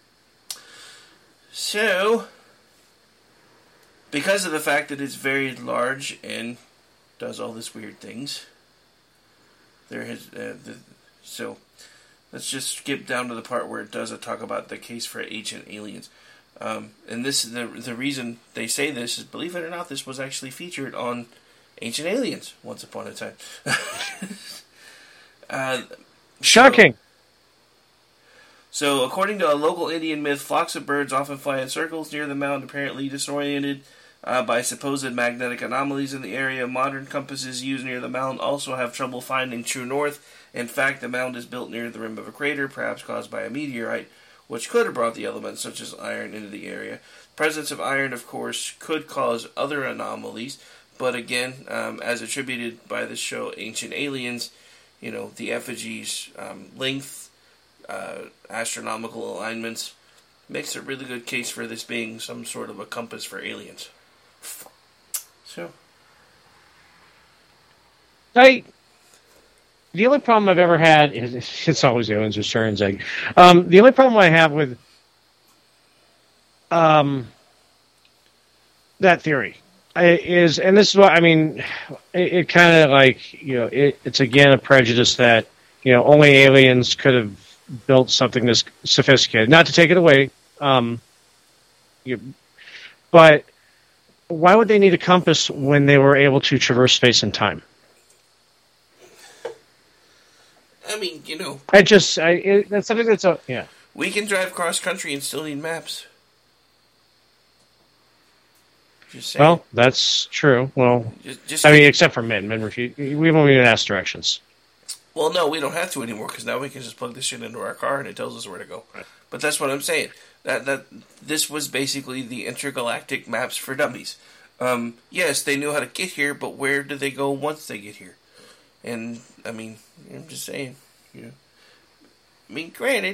S12: So, because of the fact that it's very large and does all this weird things, there has let's just skip down to the part where it does talk about the case for ancient aliens. And this the reason they say this is, believe it or not, this was actually featured on Ancient Aliens once upon a time.
S13: Shocking.
S12: So, according to a local Indian myth, flocks of birds often fly in circles near the mound, apparently disoriented by supposed magnetic anomalies in the area. Modern compasses used near the mound also have trouble finding true north. In fact, the mound is built near the rim of a crater, perhaps caused by a meteorite, which could have brought the elements such as iron into the area. Presence of iron, of course, could cause other anomalies, but again, as attributed by the show Ancient Aliens, the effigies, length, astronomical alignments, makes a really good case for this being some sort of a compass for aliens. So,
S13: the only problem I've ever had is it's always aliens with Sternzeg. The only problem I have with that theory is, and this is what I mean, it kind of it's again a prejudice that only aliens could have built something this sophisticated. Not to take it away, but why would they need a compass when they were able to traverse space and time?
S12: I mean,
S13: that's something that's yeah.
S12: We can drive cross country and still need maps. Just saying.
S13: Well, that's true. Well, except for men refuse. We won't even ask directions.
S12: Well, no, we don't have to anymore because now we can just plug this shit into our car and it tells us where to go. Right. But that's what I'm saying. That this was basically the intergalactic maps for dummies. Yes, they knew how to get here, but where do they go once they get here? And I mean, I'm just saying. I mean, granted,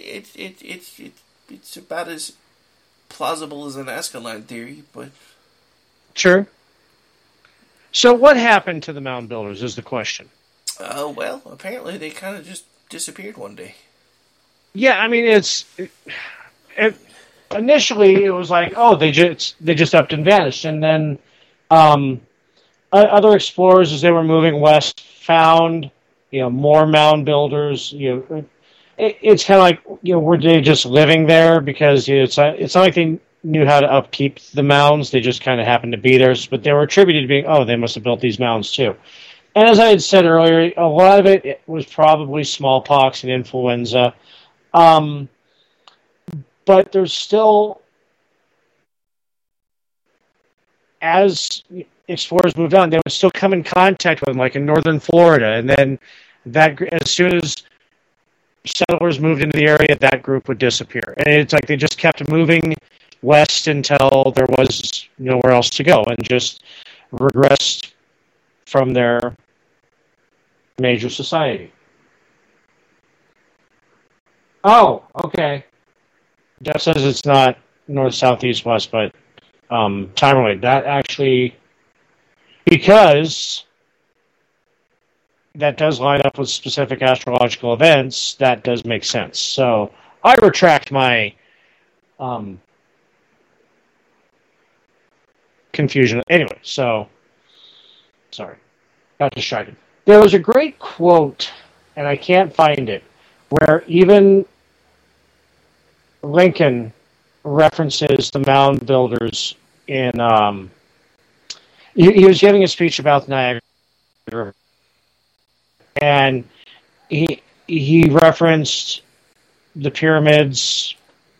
S12: it's about as plausible as an Ascalon theory, but
S13: sure. So, what happened to the mound builders? Is the question.
S12: Well, apparently they kind of just disappeared one day.
S13: Yeah, I mean, initially it was like, oh, they just upped and vanished, and then other explorers, as they were moving west, found more mound builders. It's kind of like were they just living there because it's not like they knew how to upkeep the mounds. They just kind of happened to be there, but they were attributed to being, oh, they must have built these mounds too. And as I had said earlier, a lot of it was probably smallpox and influenza. But there's still, as explorers moved on, they would still come in contact with them, like in northern Florida. And then as soon as settlers moved into the area, that group would disappear. And it's like they just kept moving west until there was nowhere else to go and just regressed from their major society. Oh, okay. Jeff says it's not north, south, east, west, but timerly. That actually, because that does line up with specific astrological events, that does make sense. So I retract my confusion. Anyway, so sorry, got distracted. There was a great quote, and I can't find it, where even Lincoln references the mound builders in. He was giving a speech about the Niagara River, and he referenced the pyramids.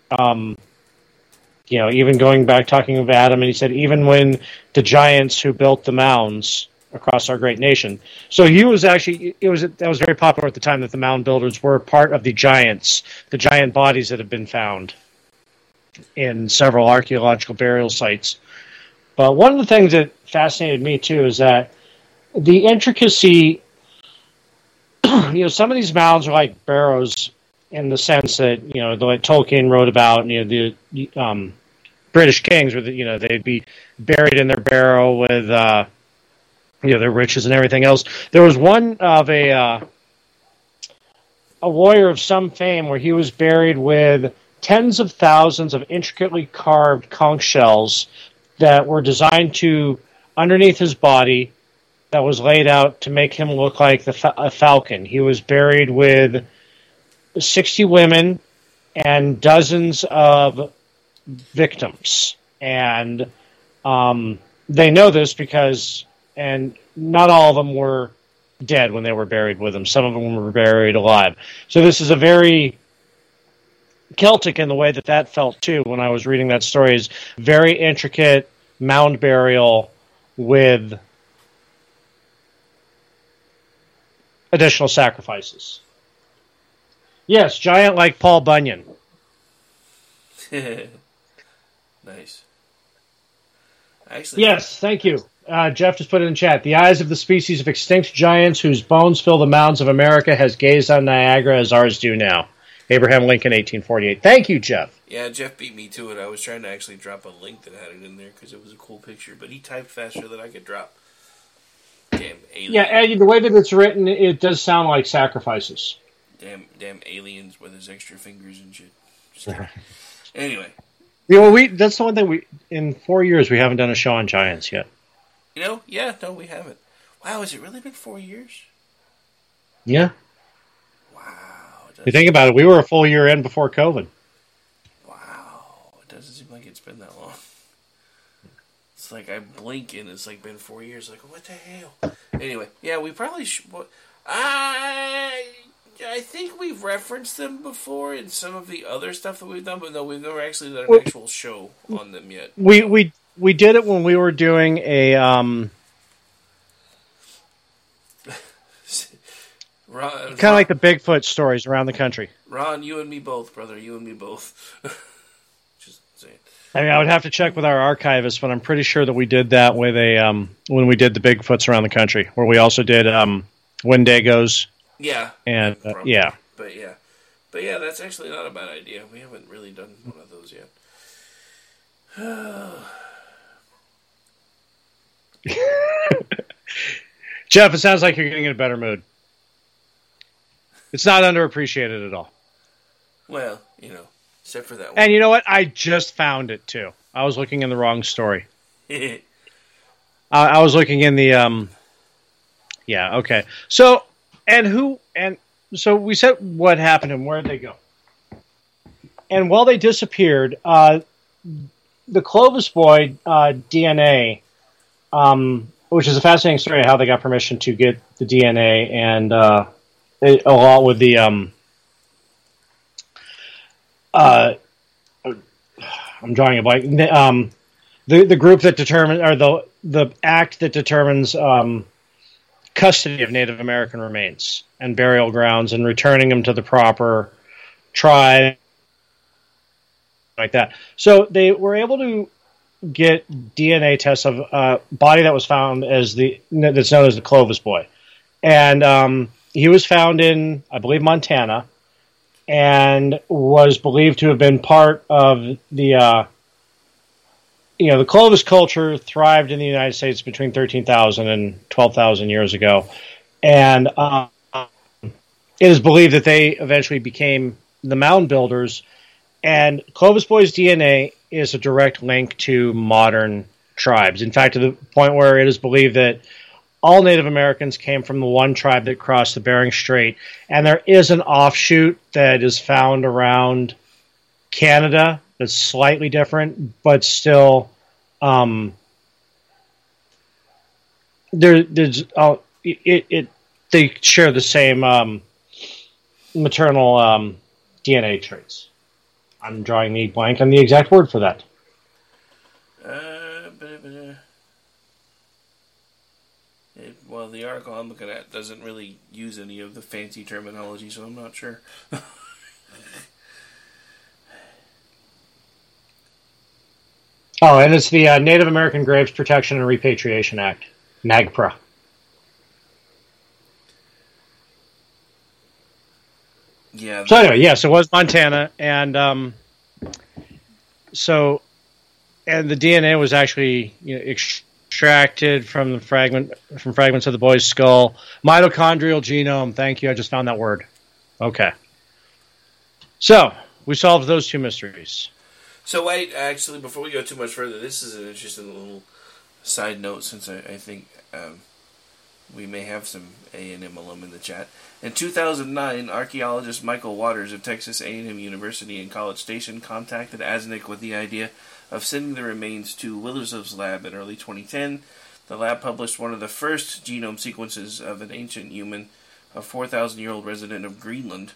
S13: Even going back, talking of Adam, and he said even when the giants who built the mounds across our great nation. So he was actually, that was very popular at the time, that the mound builders were part of the giant bodies that have been found in several archaeological burial sites. But one of the things that fascinated me too is that the intricacy, some of these mounds are like barrows in the sense that, like Tolkien wrote about, the British kings, where they'd be buried in their barrow with their riches and everything else. There was one of a warrior of some fame where he was buried with tens of thousands of intricately carved conch shells that were designed to underneath his body, that was laid out to make him look like a falcon. He was buried with 60 women and dozens of victims. And they know this because, and not all of them were dead when they were buried with them. Some of them were buried alive. So this is a very Celtic in the way that felt too when I was reading that story. Is very intricate mound burial with additional sacrifices. Yes, giant like Paul Bunyan.
S12: Nice. Actually,
S13: yes, thank you. Jeff just put it in chat. The eyes of the species of extinct giants whose bones fill the mounds of America has gazed on Niagara as ours do now. Abraham Lincoln, 1848. Thank you, Jeff.
S12: Yeah, Jeff beat me to it. I was trying to actually drop a link that had it in there because it was a cool picture, but he typed faster than I could drop. Damn alien.
S13: Yeah, Eddie, the way that it's written, it does sound like sacrifices.
S12: Damn aliens with his extra fingers and shit. Anyway.
S13: That's the one thing in 4 years we haven't done a show on giants yet.
S12: You know? Yeah, no, we haven't. Wow, has it really been 4 years?
S13: Yeah. You think about it, we were a full year in before COVID.
S12: Wow, it doesn't seem like it's been that long. It's like I blink and it's like been 4 years. Like, what the hell? Anyway, yeah, we probably should. I think we've referenced them before in some of the other stuff that we've done, but no, we've never actually done an actual show on them yet.
S13: We did it when we were doing a kind of like the Bigfoot stories around the country.
S12: Ron, you and me both, brother. You and me both. Just saying.
S13: I mean, I would have to check with our archivist, but I'm pretty sure that we did that with when we did the Bigfoots around the country, where we also did Wendigos.
S12: Yeah.
S13: And yeah.
S12: But yeah, that's actually not a bad idea. We haven't really done one of those yet.
S13: Jeff, it sounds like you're getting in a better mood. It's not underappreciated at all.
S12: Well, except for that one.
S13: And you know what? I just found it, too. I was looking in the wrong story. I was looking in the... yeah, okay. So we said what happened and where did they go? And while they disappeared, the Clovis Boy DNA, which is a fascinating story of how they got permission to get the DNA and... along with the I'm drawing a blank. The group that determines, or the act that determines custody of Native American remains and burial grounds and returning them to the proper tribe, like that. So they were able to get DNA tests of a body that was found that's known as the Clovis Boy, and he was found in, I believe, Montana, and was believed to have been part of the, the Clovis culture thrived in the United States between 13,000 and 12,000 years ago. And it is believed that they eventually became the mound builders. And Clovis Boy's DNA is a direct link to modern tribes. In fact, to the point where it is believed that all Native Americans came from the one tribe that crossed the Bering Strait, and there is an offshoot that is found around Canada that's slightly different, but still, they share the same maternal DNA traits. I'm drawing the blank on the exact word for that.
S12: Well, the article I'm looking at doesn't really use any of the fancy terminology, so I'm not sure.
S13: Oh, and it's the Native American Graves Protection and Repatriation Act, NAGPRA.
S12: Yeah.
S13: So anyway, yes, it was Montana, and and the DNA was actually extracted from fragments of the boy's skull. Mitochondrial genome. Thank you. I just found that word. Okay. So we solved those two mysteries.
S12: So wait, actually, before we go too much further, this is an interesting little side note, since I think We may have some A&M alum in the chat. In 2009, archaeologist Michael Waters of Texas A&M University in College Station contacted Asnick with the idea of sending the remains to Willersov's lab in early 2010. The lab published one of the first genome sequences of an ancient human, a 4,000-year-old resident of Greenland.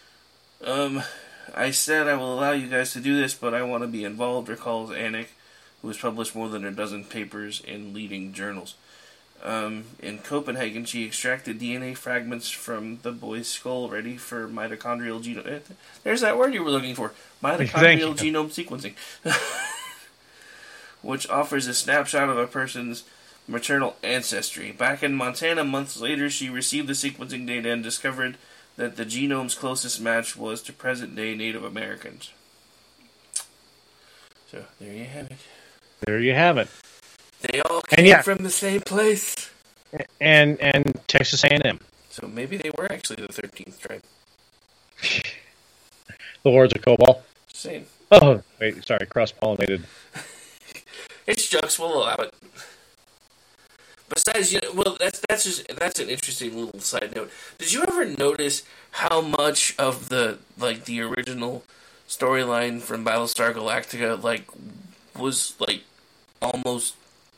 S12: I said I will allow you guys to do this, but I want to be involved, recalls Anik, who has published more than a dozen papers in leading journals. In Copenhagen, she extracted DNA fragments from the boy's skull ready for mitochondrial genome. There's that word you were looking for. Mitochondrial genome sequencing. Which offers a snapshot of a person's maternal ancestry. Back in Montana, months later, she received the sequencing data and discovered that the genome's closest match was to present-day Native Americans. So, there you have it.
S13: There you have it.
S12: They all came from the same place.
S13: And Texas A&M.
S12: So maybe they were actually the 13th tribe.
S13: The Lords of Cobalt.
S12: Same.
S13: Oh, wait, sorry, cross-pollinated.
S12: It's jokes, we'll allow it. Besides, that's an interesting little side note. Did you ever notice how much of the original storyline from Battlestar Galactica was almost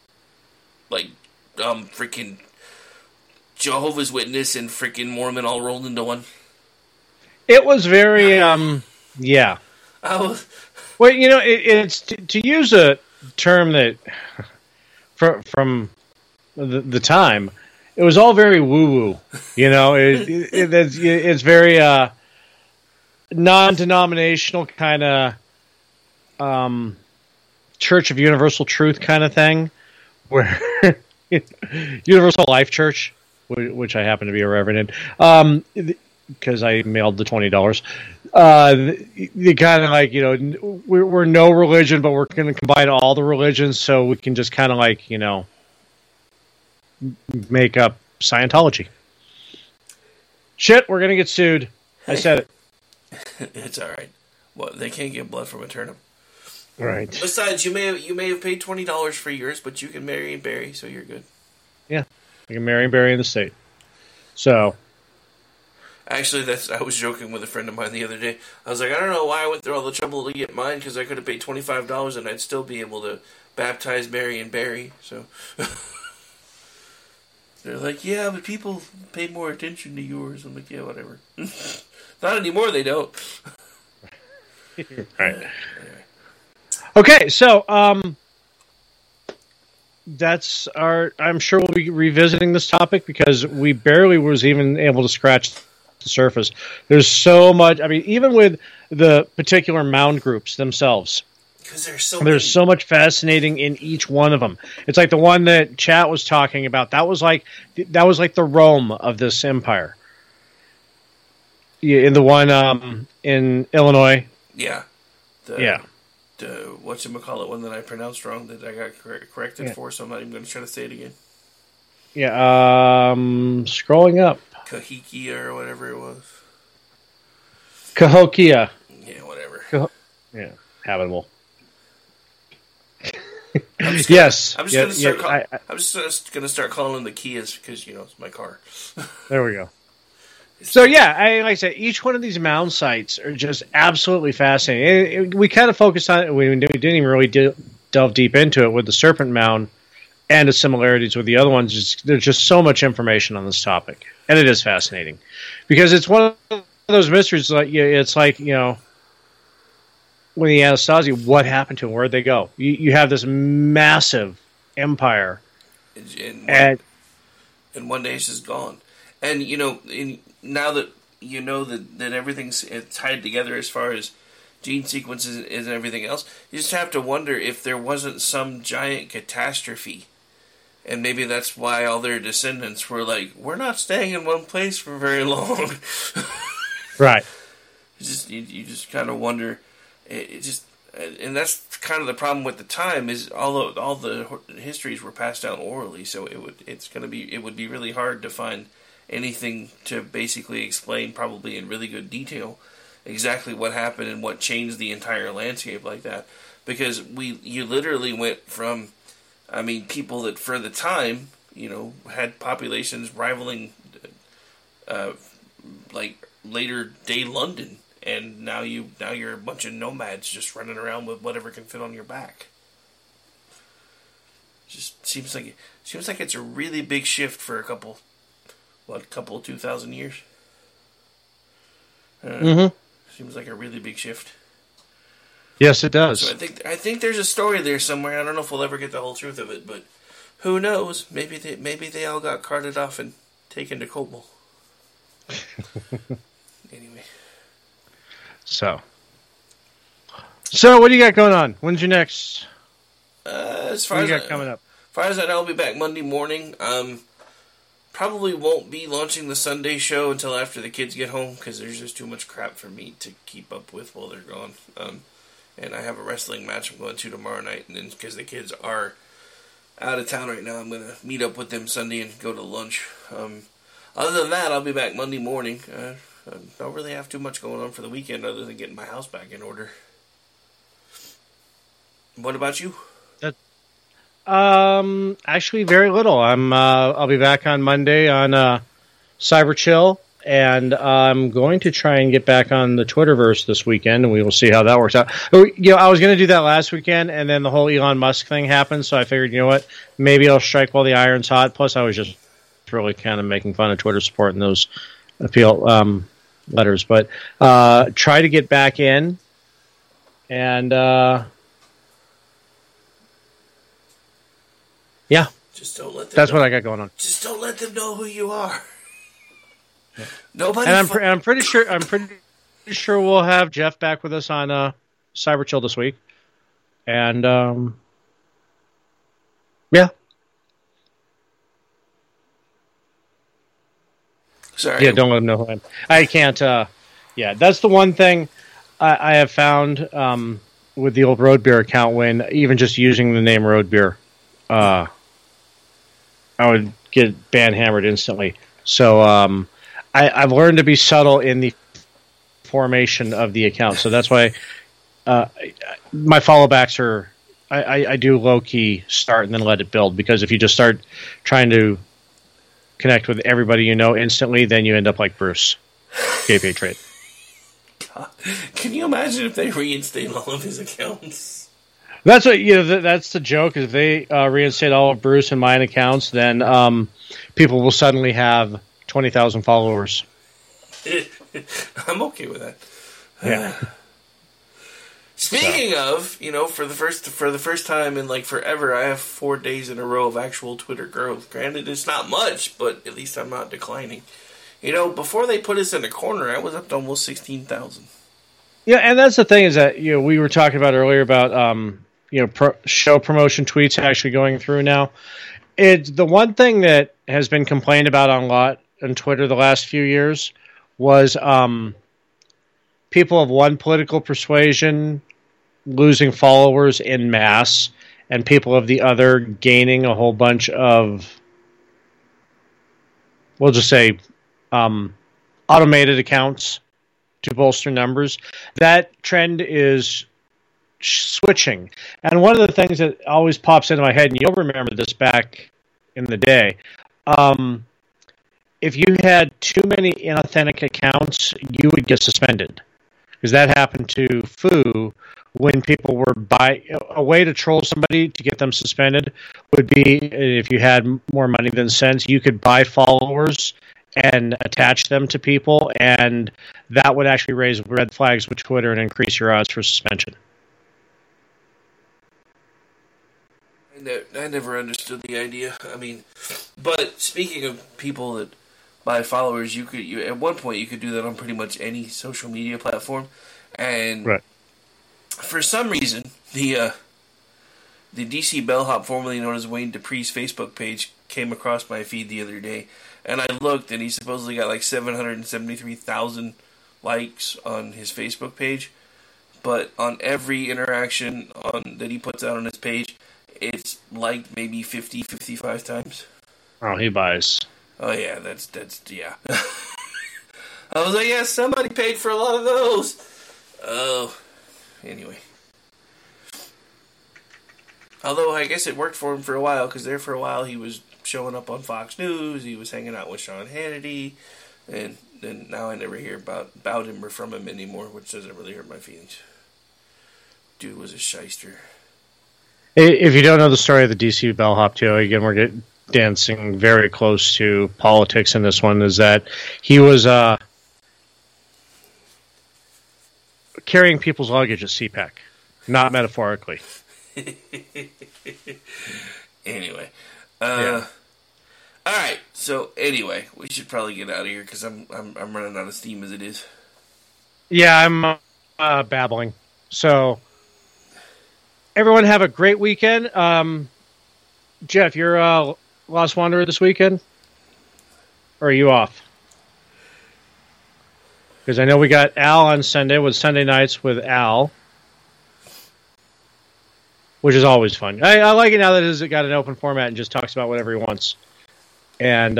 S12: freaking Jehovah's Witness and freaking Mormon all rolled into one?
S13: It was very yeah. Well, it's to use a term that from the time, it was all very woo-woo. It's very non-denominational kind of Church of Universal Truth kind of thing, where Universal Life Church, which I happen to be a reverend in, because I mailed the $20. The kind of we're no religion, but we're going to combine all the religions so we can just kind of make up Scientology. Shit, we're going to get sued. I said it.
S12: It's all right. Well, they can't get blood from a turnip.
S13: Right.
S12: Besides, you may have paid $20 for yours, but you can marry and bury, so you're good.
S13: Yeah, I can marry and bury in the state. So,
S12: actually, I was joking with a friend of mine the other day. I was like, I don't know why I went through all the trouble to get mine, because I could have paid $25 and I'd still be able to baptize, marry, and bury. So they're like, yeah, but people pay more attention to yours. I'm like, yeah, whatever. Not anymore. They don't.
S13: Right. Anyway. Okay, so that's I'm sure we'll be revisiting this topic because we barely was even able to scratch the surface. There's so much. I mean, even with the particular mound groups themselves,
S12: because
S13: there's so much fascinating in each one of them. It's like the one that Chat was talking about. That was like the Rome of this empire. In the one in Illinois.
S12: Yeah.
S13: Yeah.
S12: The whatchamacallit one that I pronounced wrong that I got corrected for, so I'm not even going to try to say it again.
S13: Yeah, scrolling up.
S12: Cahokia or whatever it was.
S13: Cahokia.
S12: Yeah, whatever.
S13: Yeah, habitable.
S12: I'm just going to start calling them the Kias because, it's my car.
S13: There we go. So, yeah, like I said, each one of these mound sites are just absolutely fascinating. We kind of focused on it. We didn't even really delve deep into it with the Serpent Mound and the similarities with the other ones. There's just so much information on this topic. And it is fascinating. Because it's one of those mysteries, it's like, when the Anasazi, what happened to them? Where'd they go? You have this massive empire.
S12: And one day it's just gone. And, now that you know that everything's tied together as far as gene sequences and everything else, you just have to wonder if there wasn't some giant catastrophe. And maybe that's why all their descendants were like, we're not staying in one place for very long.
S13: Right.
S12: You just kind of wonder. And that's kind of the problem with the time is all the histories were passed down orally, so it would be really hard to find anything to basically explain, probably in really good detail, exactly what happened and what changed the entire landscape like that. Because you literally went from, people that for the time, had populations rivaling, like later day London, and now you're a bunch of nomads just running around with whatever can fit on your back. Just seems like it's a really big shift for a couple 2,000 years. Seems like a really big shift.
S13: Yes, it does.
S12: So I think there's a story there somewhere. I don't know if we'll ever get the whole truth of it, but who knows? Maybe they all got carted off and taken to Kobol. Anyway.
S13: So what do you got going on? When's your next?
S12: As far
S13: what
S12: as
S13: you got coming up?
S12: As far as I know, I'll be back Monday morning. Probably won't be launching the Sunday show until after the kids get home, because there's just too much crap for me to keep up with while they're gone. And I have a wrestling match I'm going to tomorrow night, and then because the kids are out of town right now, I'm going to meet up with them Sunday and go to lunch. Other than that, I'll be back Monday morning. I don't really have too much going on for the weekend other than getting my house back in order. What about you?
S13: Actually, very little. I'll be back on Monday on Cyber Chill, and I'm going to try and get back on the Twitterverse this weekend, and we will see how that works out. I was going to do that last weekend, and then the whole Elon Musk thing happened, so I figured, you know what, maybe I'll strike while the iron's hot. Plus, I was just really kind of making fun of Twitter support and those appeal letters, but try to get back in, and yeah,
S12: just don't let them
S13: that's
S12: know.
S13: what I got going on.
S12: Just don't let them know who you are. Yeah. Nobody.
S13: And I'm pretty sure we'll have Jeff back with us on Cyber Chill this week, and yeah.
S12: Sorry.
S13: Yeah, don't let him know who I am. I can't. Yeah, that's the one thing I have found with the old Road Beer account. When even just using the name Road Beer, I would get ban-hammered instantly. So I've learned to be subtle in the formation of the account. So that's why my follow-backs are... I do low-key start and then let it build, because if you just start trying to connect with everybody you know instantly, then you end up like Bruce. Gay Patriot.
S12: Can you imagine if they reinstate all of his accounts?
S13: That's what that's the joke. Is if they reinstate all of Bruce and mine accounts, then people will suddenly have 20,000 followers.
S12: I'm okay with that.
S13: Yeah.
S12: Speaking of, for the first time in like forever, I have 4 days in a row of actual Twitter growth. Granted, it's not much, but at least I'm not declining. Before they put us in a corner, I was up to almost 16,000.
S13: Yeah, and that's the thing is that we were talking about earlier about show promotion tweets actually going through now. It's the one thing that has been complained about a lot on Twitter the last few years was people of one political persuasion losing followers en masse, and people of the other gaining a whole bunch of, we'll just say, automated accounts to bolster numbers. That trend is switching. And one of the things that always pops into my head, and you'll remember this back in the day, if you had too many inauthentic accounts, you would get suspended. Because that happened to Foo when people were a way to troll somebody to get them suspended would be, if you had more money than sense, you could buy followers and attach them to people, and that would actually raise red flags with Twitter and increase your odds for suspension.
S12: I never understood the idea. But speaking of people that buy followers, you at one point you could do that on pretty much any social media platform, and
S13: right.
S12: For some reason, the DC Bellhop, formerly known as Wayne Dupree's Facebook page, came across my feed the other day, and I looked, and he supposedly got like 773,000 likes on his Facebook page, but on every interaction that he puts out on his page, it's liked maybe 50, 55 times.
S13: Oh, he buys.
S12: Oh yeah, that's yeah. I was like, yeah, somebody paid for a lot of those. Oh, anyway. Although I guess it worked for him for a while, because there for a while he was showing up on Fox News. He was hanging out with Sean Hannity. And then now I never hear about him or from him anymore, which doesn't really hurt my feelings. Dude was a shyster.
S13: If you don't know the story of the DC bellhop, too, again, we're dancing very close to politics in this one, is that he was carrying people's luggage at CPAC, not metaphorically.
S12: Anyway. All right. So anyway, we should probably get out of here because I'm running out of steam as it is.
S13: Yeah, I'm babbling. So everyone have a great weekend. Jeff, you're Lost Wanderer this weekend? Or are you off? Because I know we got Al on Sunday with Sunday Nights with Al, which is always fun. I like it now that it's got an open format and just talks about whatever he wants. And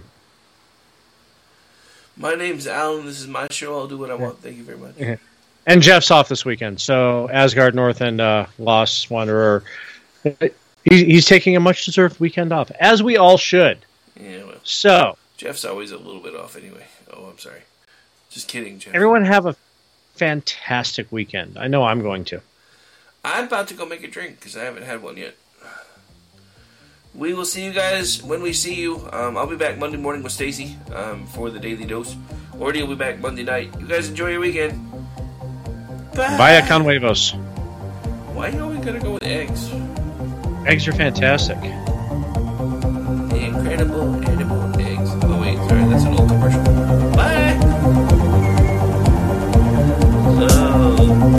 S12: my name's Alan. This is my show. I'll do what I want. Thank you very much.
S13: And Jeff's off this weekend, so Asgard North and Lost Wanderer. He's taking a much-deserved weekend off, as we all should.
S12: Yeah, well.
S13: So
S12: Jeff's always a little bit off anyway. Oh, I'm sorry. Just kidding, Jeff.
S13: Everyone have a fantastic weekend. I know I'm going to.
S12: I'm about to go make a drink because I haven't had one yet. We will see you guys when we see you. I'll be back Monday morning with Stacy for the Daily Dose. Ordy will be back Monday night. You guys enjoy your weekend. Bye.
S13: Vaya con huevos.
S12: Why you always gotta go with eggs?
S13: Eggs are fantastic.
S12: Incredible edible eggs. Oh wait, sorry, that's an old commercial. Bye!